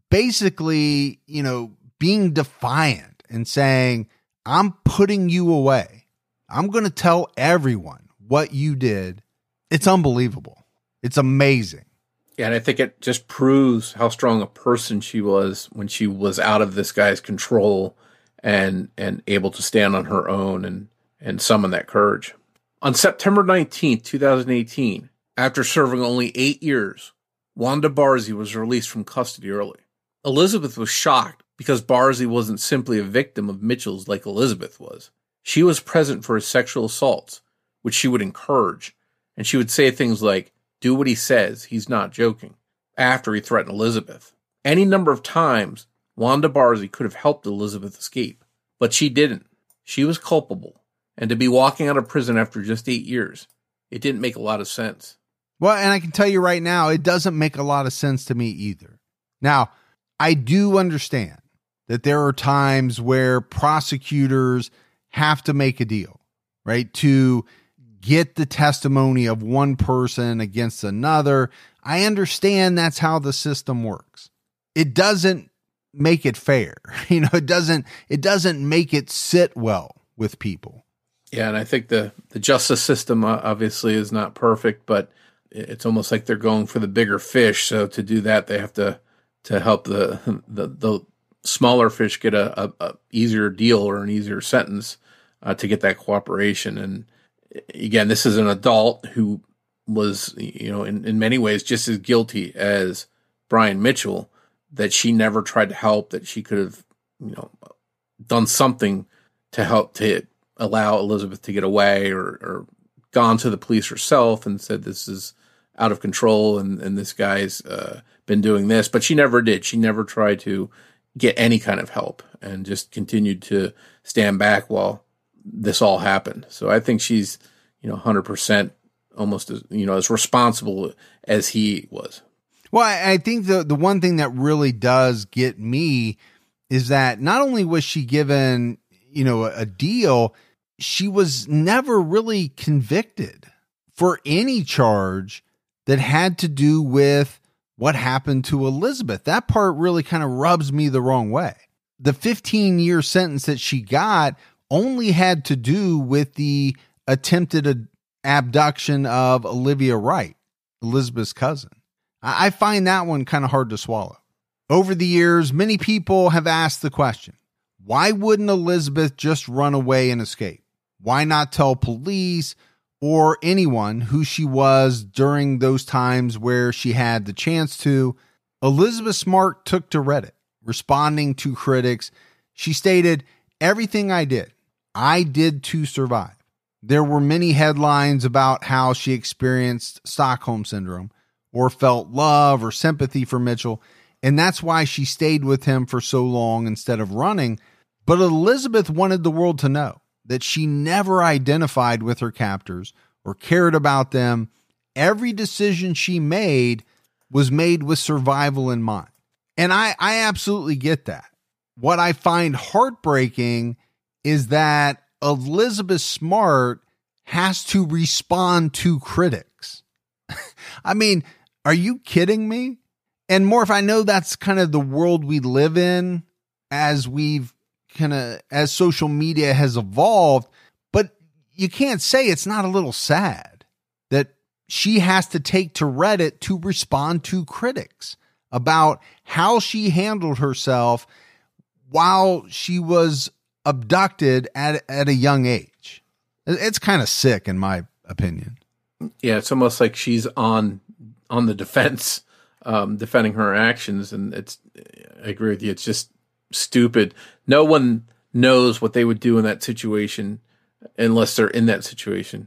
[SPEAKER 2] basically, you know, being defiant and saying, I'm putting you away. I'm going to tell everyone what you did. It's unbelievable. It's amazing.
[SPEAKER 3] Yeah, and I think it just proves how strong a person she was when she was out of this guy's control and and able to stand on her own and, and summon that courage. On September nineteenth, twenty eighteen, after serving only eight years, Wanda Barzee was released from custody early. Elizabeth was shocked because Barzee wasn't simply a victim of Mitchell's like Elizabeth was. She was present for his sexual assaults, which she would encourage, and she would say things like, do what he says, he's not joking, after he threatened Elizabeth. Any number of times, Wanda Barzee could have helped Elizabeth escape, but she didn't. She was culpable, and to be walking out of prison after just eight years, it didn't make a lot of sense.
[SPEAKER 2] Well, and I can tell you right now, it doesn't make a lot of sense to me either. Now, I do understand that there are times where prosecutors have to make a deal, right, to get the testimony of one person against another. I understand that's how the system works. It doesn't make it fair. You know, it doesn't, it doesn't make it sit well with people.
[SPEAKER 3] Yeah. And I think the, the justice system uh, obviously is not perfect, but it's almost like they're going for the bigger fish. So to do that, they have to, to help the, the, the smaller fish get a, a, a easier deal or an easier sentence uh, to get that cooperation. And, again, this is an adult who was, you know, in, in many ways just as guilty as Brian Mitchell, that she never tried to help, that she could have, you know, done something to help to allow Elizabeth to get away or, or gone to the police herself and said, this is out of control and, and this guy's uh, been doing this. But she never did. She never tried to get any kind of help and just continued to stand back while this all happened. So I think she's, you know, one hundred percent almost as, you know, as responsible as he was.
[SPEAKER 2] Well, I think the, the one thing that really does get me is that not only was she given, you know, a, a deal, she was never really convicted for any charge that had to do with what happened to Elizabeth. That part really kind of rubs me the wrong way. The fifteen year sentence that she got only had to do with the attempted ad- abduction of Olivia Wright, Elizabeth's cousin. I, I find that one kind of hard to swallow. Over the years, many people have asked the question, why wouldn't Elizabeth just run away and escape? Why not tell police or anyone who she was during those times where she had the chance to? Elizabeth Smart took to Reddit, responding to critics. She stated, everything I did, I did to survive. There were many headlines about how she experienced Stockholm Syndrome or felt love or sympathy for Mitchell, and that's why she stayed with him for so long instead of running. But Elizabeth wanted the world to know that she never identified with her captors or cared about them. Every decision she made was made with survival in mind. And I, I absolutely get that. What I find heartbreaking is that Elizabeth Smart has to respond to critics. I mean, are you kidding me? And Morph, I know that's kind of the world we live in as we've kind of, as social media has evolved, but you can't say it's not a little sad that she has to take to Reddit to respond to critics about how she handled herself while she was abducted at, at a young age. It's kind of sick in my opinion.
[SPEAKER 3] Yeah. It's almost like she's on, on the defense. Um, defending her actions, and it's, I agree with you, it's just stupid. No one knows what they would do in that situation unless they're in that situation.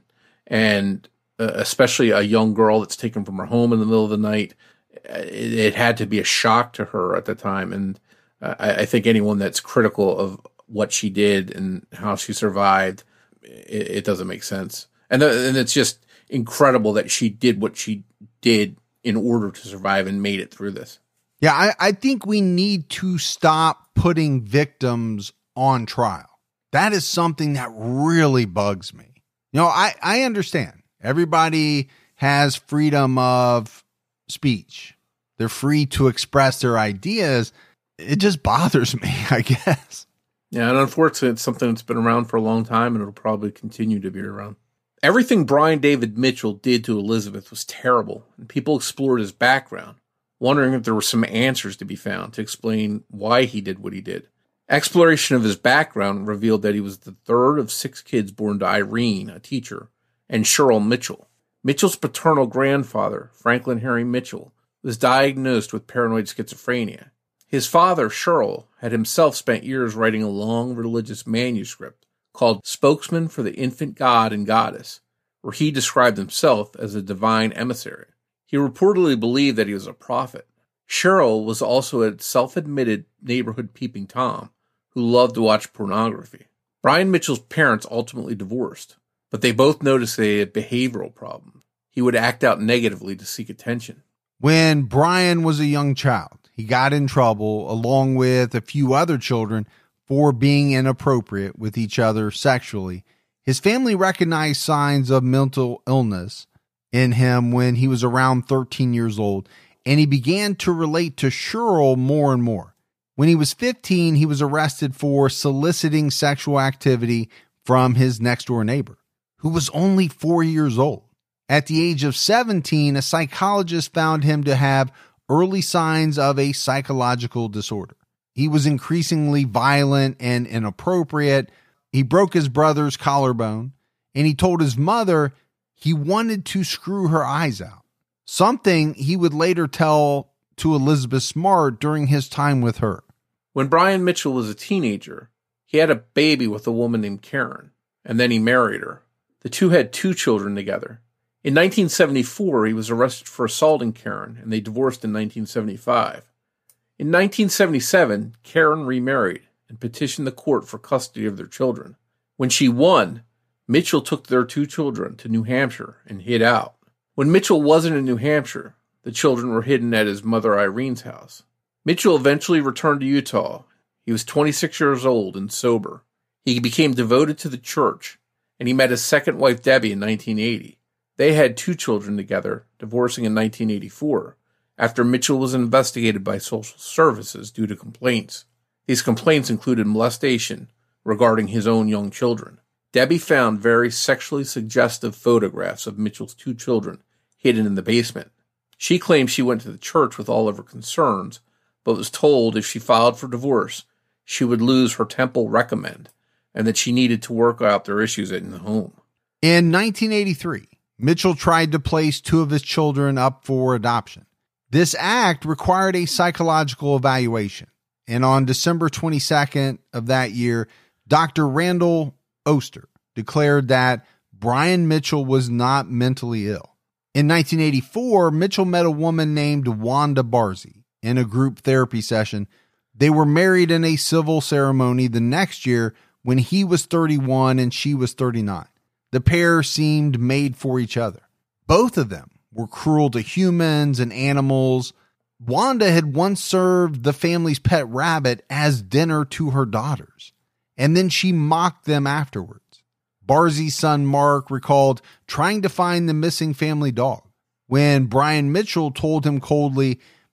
[SPEAKER 3] And uh, especially a young girl that's taken from her home in the middle of the night, it, it had to be a shock to her at the time. And uh, I, I think anyone that's critical of what she did and how she survived, it, it doesn't make sense. And, th- and it's just incredible that she did what she did in order to survive and made it through this.
[SPEAKER 2] Yeah, I, I think we need to stop putting victims on trial. That is something that really bugs me. You know, I, I understand everybody has freedom of speech. They're free to express their ideas. It just bothers me, I guess.
[SPEAKER 3] Yeah, and unfortunately, it's something that's been around for a long time, and it'll probably continue to be around. Everything Brian David Mitchell did to Elizabeth was terrible, and people explored his background, wondering if there were some answers to be found to explain why he did what he did. Exploration of his background revealed that he was the third of six kids born to Irene, a teacher, and Cheryl Mitchell. Mitchell's paternal grandfather, Franklin Harry Mitchell, was diagnosed with paranoid schizophrenia. His father, Cheryl, had himself spent years writing a long religious manuscript called Spokesman for the Infant God and Goddess, where he described himself as a divine emissary. He reportedly believed that he was a prophet. Cheryl was also a self-admitted neighborhood peeping Tom who loved to watch pornography. Brian Mitchell's parents ultimately divorced, but they both noticed they had behavioral problems. He would act out negatively to seek attention.
[SPEAKER 2] When Brian was a young child, he got in trouble along with a few other children for being inappropriate with each other sexually. His family recognized signs of mental illness in him when he was around thirteen years old, and he began to relate to Cheryl more and more. When he was fifteen, he was arrested for soliciting sexual activity from his next-door neighbor, who was only four years old. At the age of seventeen, a psychologist found him to have early signs of a psychological disorder. He was increasingly violent and inappropriate. He broke his brother's collarbone, and he told his mother he wanted to screw her eyes out, something he would later tell to Elizabeth Smart during his time with her.
[SPEAKER 3] When Brian Mitchell was a teenager, he had a baby with a woman named Karen, and then he married her. The two had two children together. In nineteen seventy-four, he was arrested for assaulting Karen, and they divorced in nineteen seventy-five. In nineteen seventy-seven, Karen remarried and petitioned the court for custody of their children. When she won, Mitchell took their two children to New Hampshire and hid out. When Mitchell wasn't in New Hampshire, the children were hidden at his mother Irene's house. Mitchell eventually returned to Utah. He was twenty-six years old and sober. He became devoted to the church, and he met his second wife Debbie in nineteen eighty. They had two children together, divorcing in nineteen eighty-four, after Mitchell was investigated by social services due to complaints. These complaints included molestation regarding his own young children. Debbie found very sexually suggestive photographs of Mitchell's two children hidden in the basement. She claimed she went to the church with all of her concerns, but was told if she filed for divorce, she would lose her temple recommend, and that she needed to work out their issues in the home.
[SPEAKER 2] In nineteen eighty-three, Mitchell tried to place two of his children up for adoption. This act required a psychological evaluation, and on December twenty-second of that year, Doctor Randall Oster declared that Brian Mitchell was not mentally ill. In nineteen eighty-four, Mitchell met a woman named Wanda Barzee in a group therapy session. They were married in a civil ceremony the next year when he was thirty-one and she was thirty-nine. The pair seemed made for each other. Both of them were cruel to humans and animals. Wanda had once served the family's pet rabbit as dinner to her daughters, and then she mocked them afterwards. Barzee's son Mark recalled trying to find the missing family dog. When Brian Mitchell told him coldly,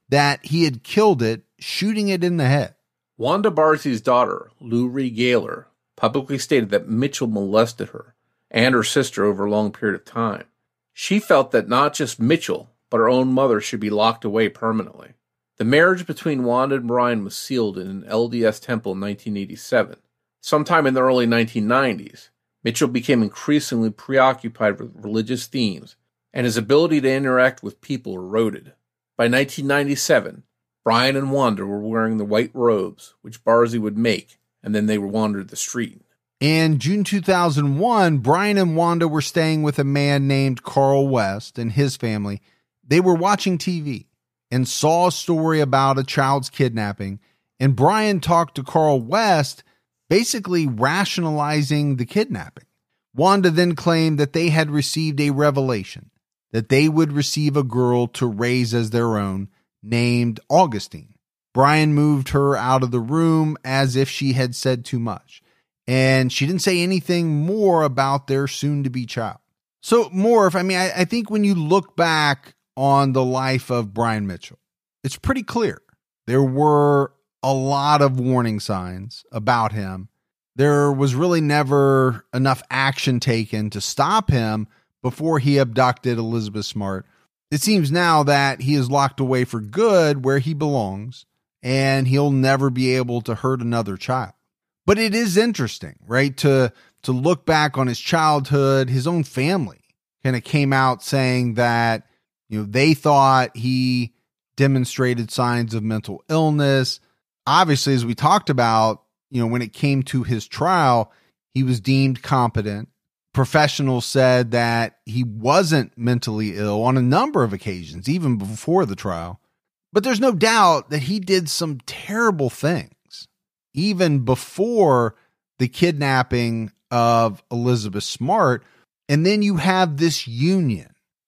[SPEAKER 2] that he had killed it, shooting it in the head.
[SPEAKER 3] Wanda Barzey's daughter, Lou-Ree Gaylor, publicly stated that Mitchell molested her and her sister over a long period of time. She felt that not just Mitchell, but her own mother should be locked away permanently. The marriage between Wanda and Brian was sealed in an L D S temple in nineteen eighty-seven. Sometime in the early nineteen nineties, Mitchell became increasingly preoccupied with religious themes, and his ability to interact with people eroded. By nineteen ninety-seven, Brian and Wanda were wearing the white robes, which Barzey would make, and then they wandered the street.
[SPEAKER 2] In June two thousand one, Brian and Wanda were staying with a man named Carl West and his family. They were watching T V and saw a story about a child's kidnapping, and Brian talked to Carl West, basically rationalizing the kidnapping. Wanda then claimed that they had received a revelation, that they would receive a girl to raise as their own, named Augustine. Brian moved her out of the room as if she had said too much, and she didn't say anything more about their soon-to-be child. So, Morph, I mean, I, I think when you look back on the life of Brian Mitchell, it's pretty clear. There were a lot of warning signs about him. There was really never enough action taken to stop him before he abducted Elizabeth Smart. It seems now that he is locked away for good where he belongs, and he'll never be able to hurt another child. But it is interesting, right, to to look back on his childhood. His own family kind of came out saying that, you know, they thought he demonstrated signs of mental illness. Obviously, as we talked about, you know, when it came to his trial, he was deemed competent. Professionals said that he wasn't mentally ill on a number of occasions, even before the trial. But there's no doubt that he did some terrible things, even before the kidnapping of Elizabeth Smart. And then you have this union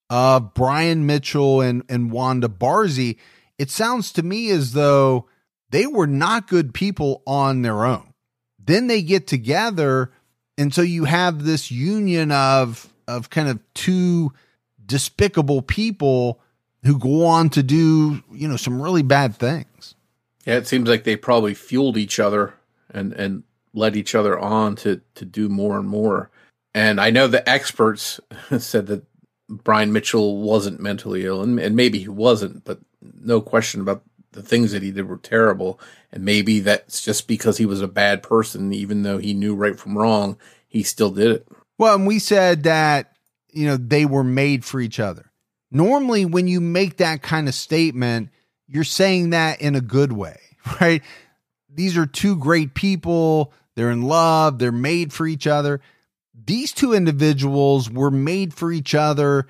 [SPEAKER 2] of Brian Mitchell and, and Wanda Barzey. It sounds to me as though they were not good people on their own. Then they get together, and so you have this union of, of kind of two despicable people who go on to do, you know, some really bad things.
[SPEAKER 3] Yeah, it seems like they probably fueled each other and, and led each other on to, to do more and more. And I know the experts said that Brian Mitchell wasn't mentally ill, and, and maybe he wasn't, but no question about the things that he did were terrible. And maybe that's just because he was a bad person, even though he knew right from wrong, he still did it.
[SPEAKER 2] Well, and we said that, you know, they were made for each other. Normally, when you make that kind of statement, you're saying that in a good way, right? These are two great people. They're in love. They're made for each other. These two individuals were made for each other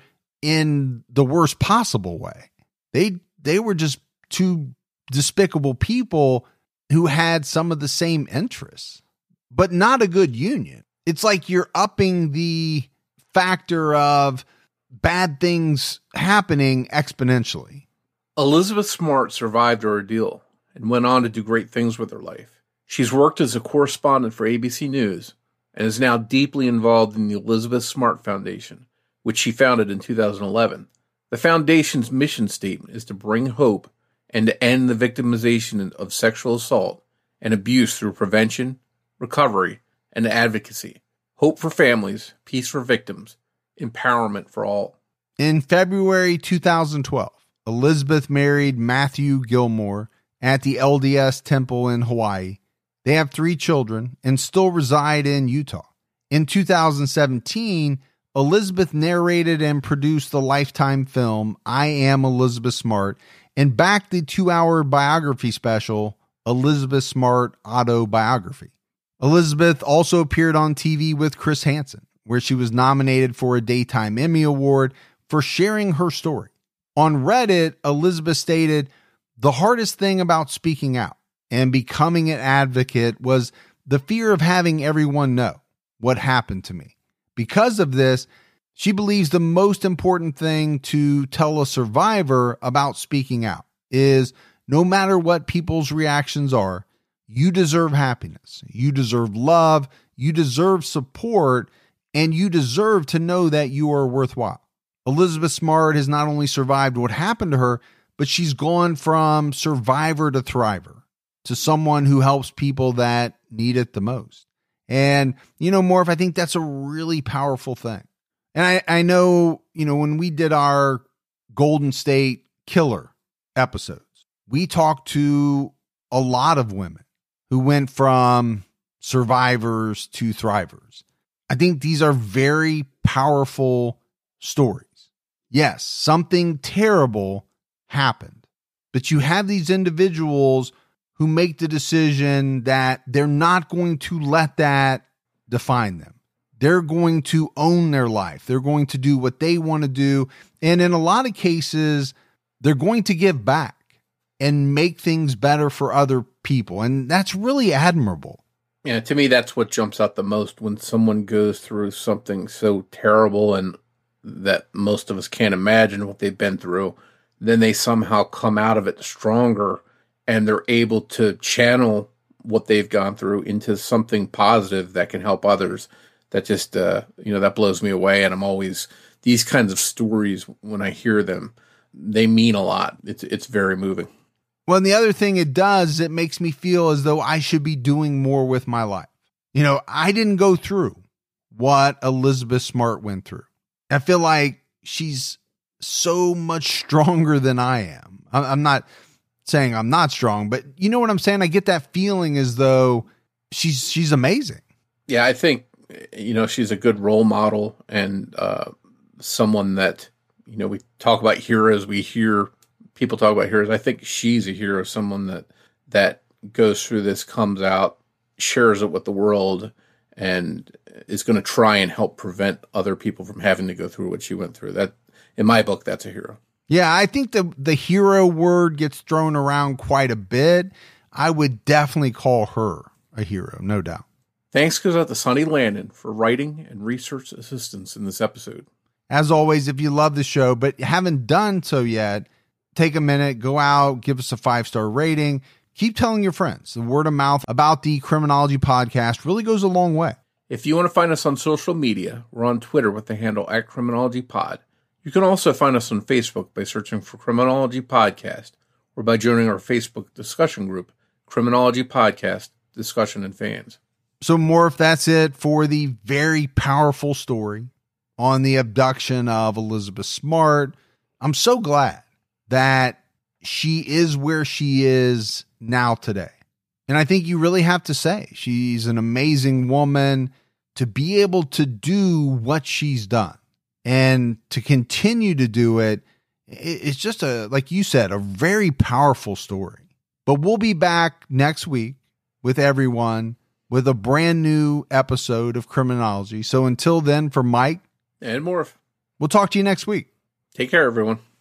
[SPEAKER 2] in the worst possible way. They, they were just two despicable people who had some of the same interests, but not a good union. It's like you're upping the factor of bad things happening exponentially.
[SPEAKER 3] Elizabeth Smart survived her ordeal and went on to do great things with her life. She's worked as a correspondent for A B C News and is now deeply involved in the Elizabeth Smart Foundation, which she founded in two thousand eleven. The foundation's mission statement is to bring hope and to end the victimization of sexual assault and abuse through prevention, recovery, and advocacy. Hope for families, peace for victims, empowerment for all.
[SPEAKER 2] In February two thousand twelve, Elizabeth married Matthew Gilmore at the L D S Temple in Hawaii. They have three children and still reside in Utah. In two thousand seventeen, Elizabeth narrated and produced the Lifetime film, I Am Elizabeth Smart, and backed the two-hour biography special, Elizabeth Smart Autobiography. Elizabeth also appeared on T V with Chris Hansen, where she was nominated for a Daytime Emmy Award for sharing her story. On Reddit, Elizabeth stated, "The hardest thing about speaking out and becoming an advocate was the fear of having everyone know what happened to me. Because of this, she believes the most important thing to tell a survivor about speaking out is no matter what people's reactions are, you deserve happiness, you deserve love, you deserve support, and you deserve to know that you are worthwhile." Elizabeth Smart has not only survived what happened to her, but she's gone from survivor to thriver to someone who helps people that need it the most. And, you know, Morph, I think that's a really powerful thing. And I, I know, you know, when we did our Golden State Killer episodes, we talked to a lot of women who went from survivors to thrivers. I think these are very powerful stories. Yes, something terrible happened, but you have these individuals who make the decision that they're not going to let that define them. They're going to own their life. They're going to do what they want to do. And in a lot of cases, they're going to give back and make things better for other people. And that's really admirable.
[SPEAKER 3] Yeah, to me, that's what jumps out the most when someone goes through something so terrible and that most of us can't imagine what they've been through. Then they somehow come out of it stronger and they're able to channel what they've gone through into something positive that can help others. That just, uh, you know, that blows me away. And I'm always, these kinds of stories, when I hear them, they mean a lot. It's it's very moving.
[SPEAKER 2] Well, and the other thing it does is it makes me feel as though I should be doing more with my life. You know, I didn't go through what Elizabeth Smart went through. I feel like she's so much stronger than I am. I'm not saying I'm not strong, but you know what I'm saying? I get that feeling as though she's she's amazing.
[SPEAKER 3] Yeah, I think, you know, she's a good role model and uh, someone that, you know, we talk about heroes. We hear people talk about heroes. I think she's a hero, someone that that goes through this, comes out, shares it with the world, and is going to try and help prevent other people from having to go through what she went through. That, in my book, that's a hero.
[SPEAKER 2] Yeah, I think the the hero word gets thrown around quite a bit. I would definitely call her a hero, no doubt.
[SPEAKER 3] Thanks goes out to Sonny Landon for writing and research assistance in this episode.
[SPEAKER 2] As always, if you love the show but haven't done so yet, take a minute, go out, give us a five-star rating. Keep telling your friends. The word of mouth about the Criminology Podcast really goes a long way.
[SPEAKER 3] If you want to find us on social media, we're on Twitter with the handle at Criminology Pod. You can also find us on Facebook by searching for Criminology Podcast or by joining our Facebook discussion group, Criminology Podcast Discussion and Fans.
[SPEAKER 2] So, Morph, that's it for the very powerful story on the abduction of Elizabeth Smart. I'm so glad that she is where she is now today. And I think you really have to say she's an amazing woman to be able to do what she's done and to continue to do it. It's just a, like you said, a very powerful story. But we'll be back next week with everyone with a brand new episode of Criminology. So until then, for Mike
[SPEAKER 3] and Morph,
[SPEAKER 2] we'll talk to you next week.
[SPEAKER 3] Take care, everyone.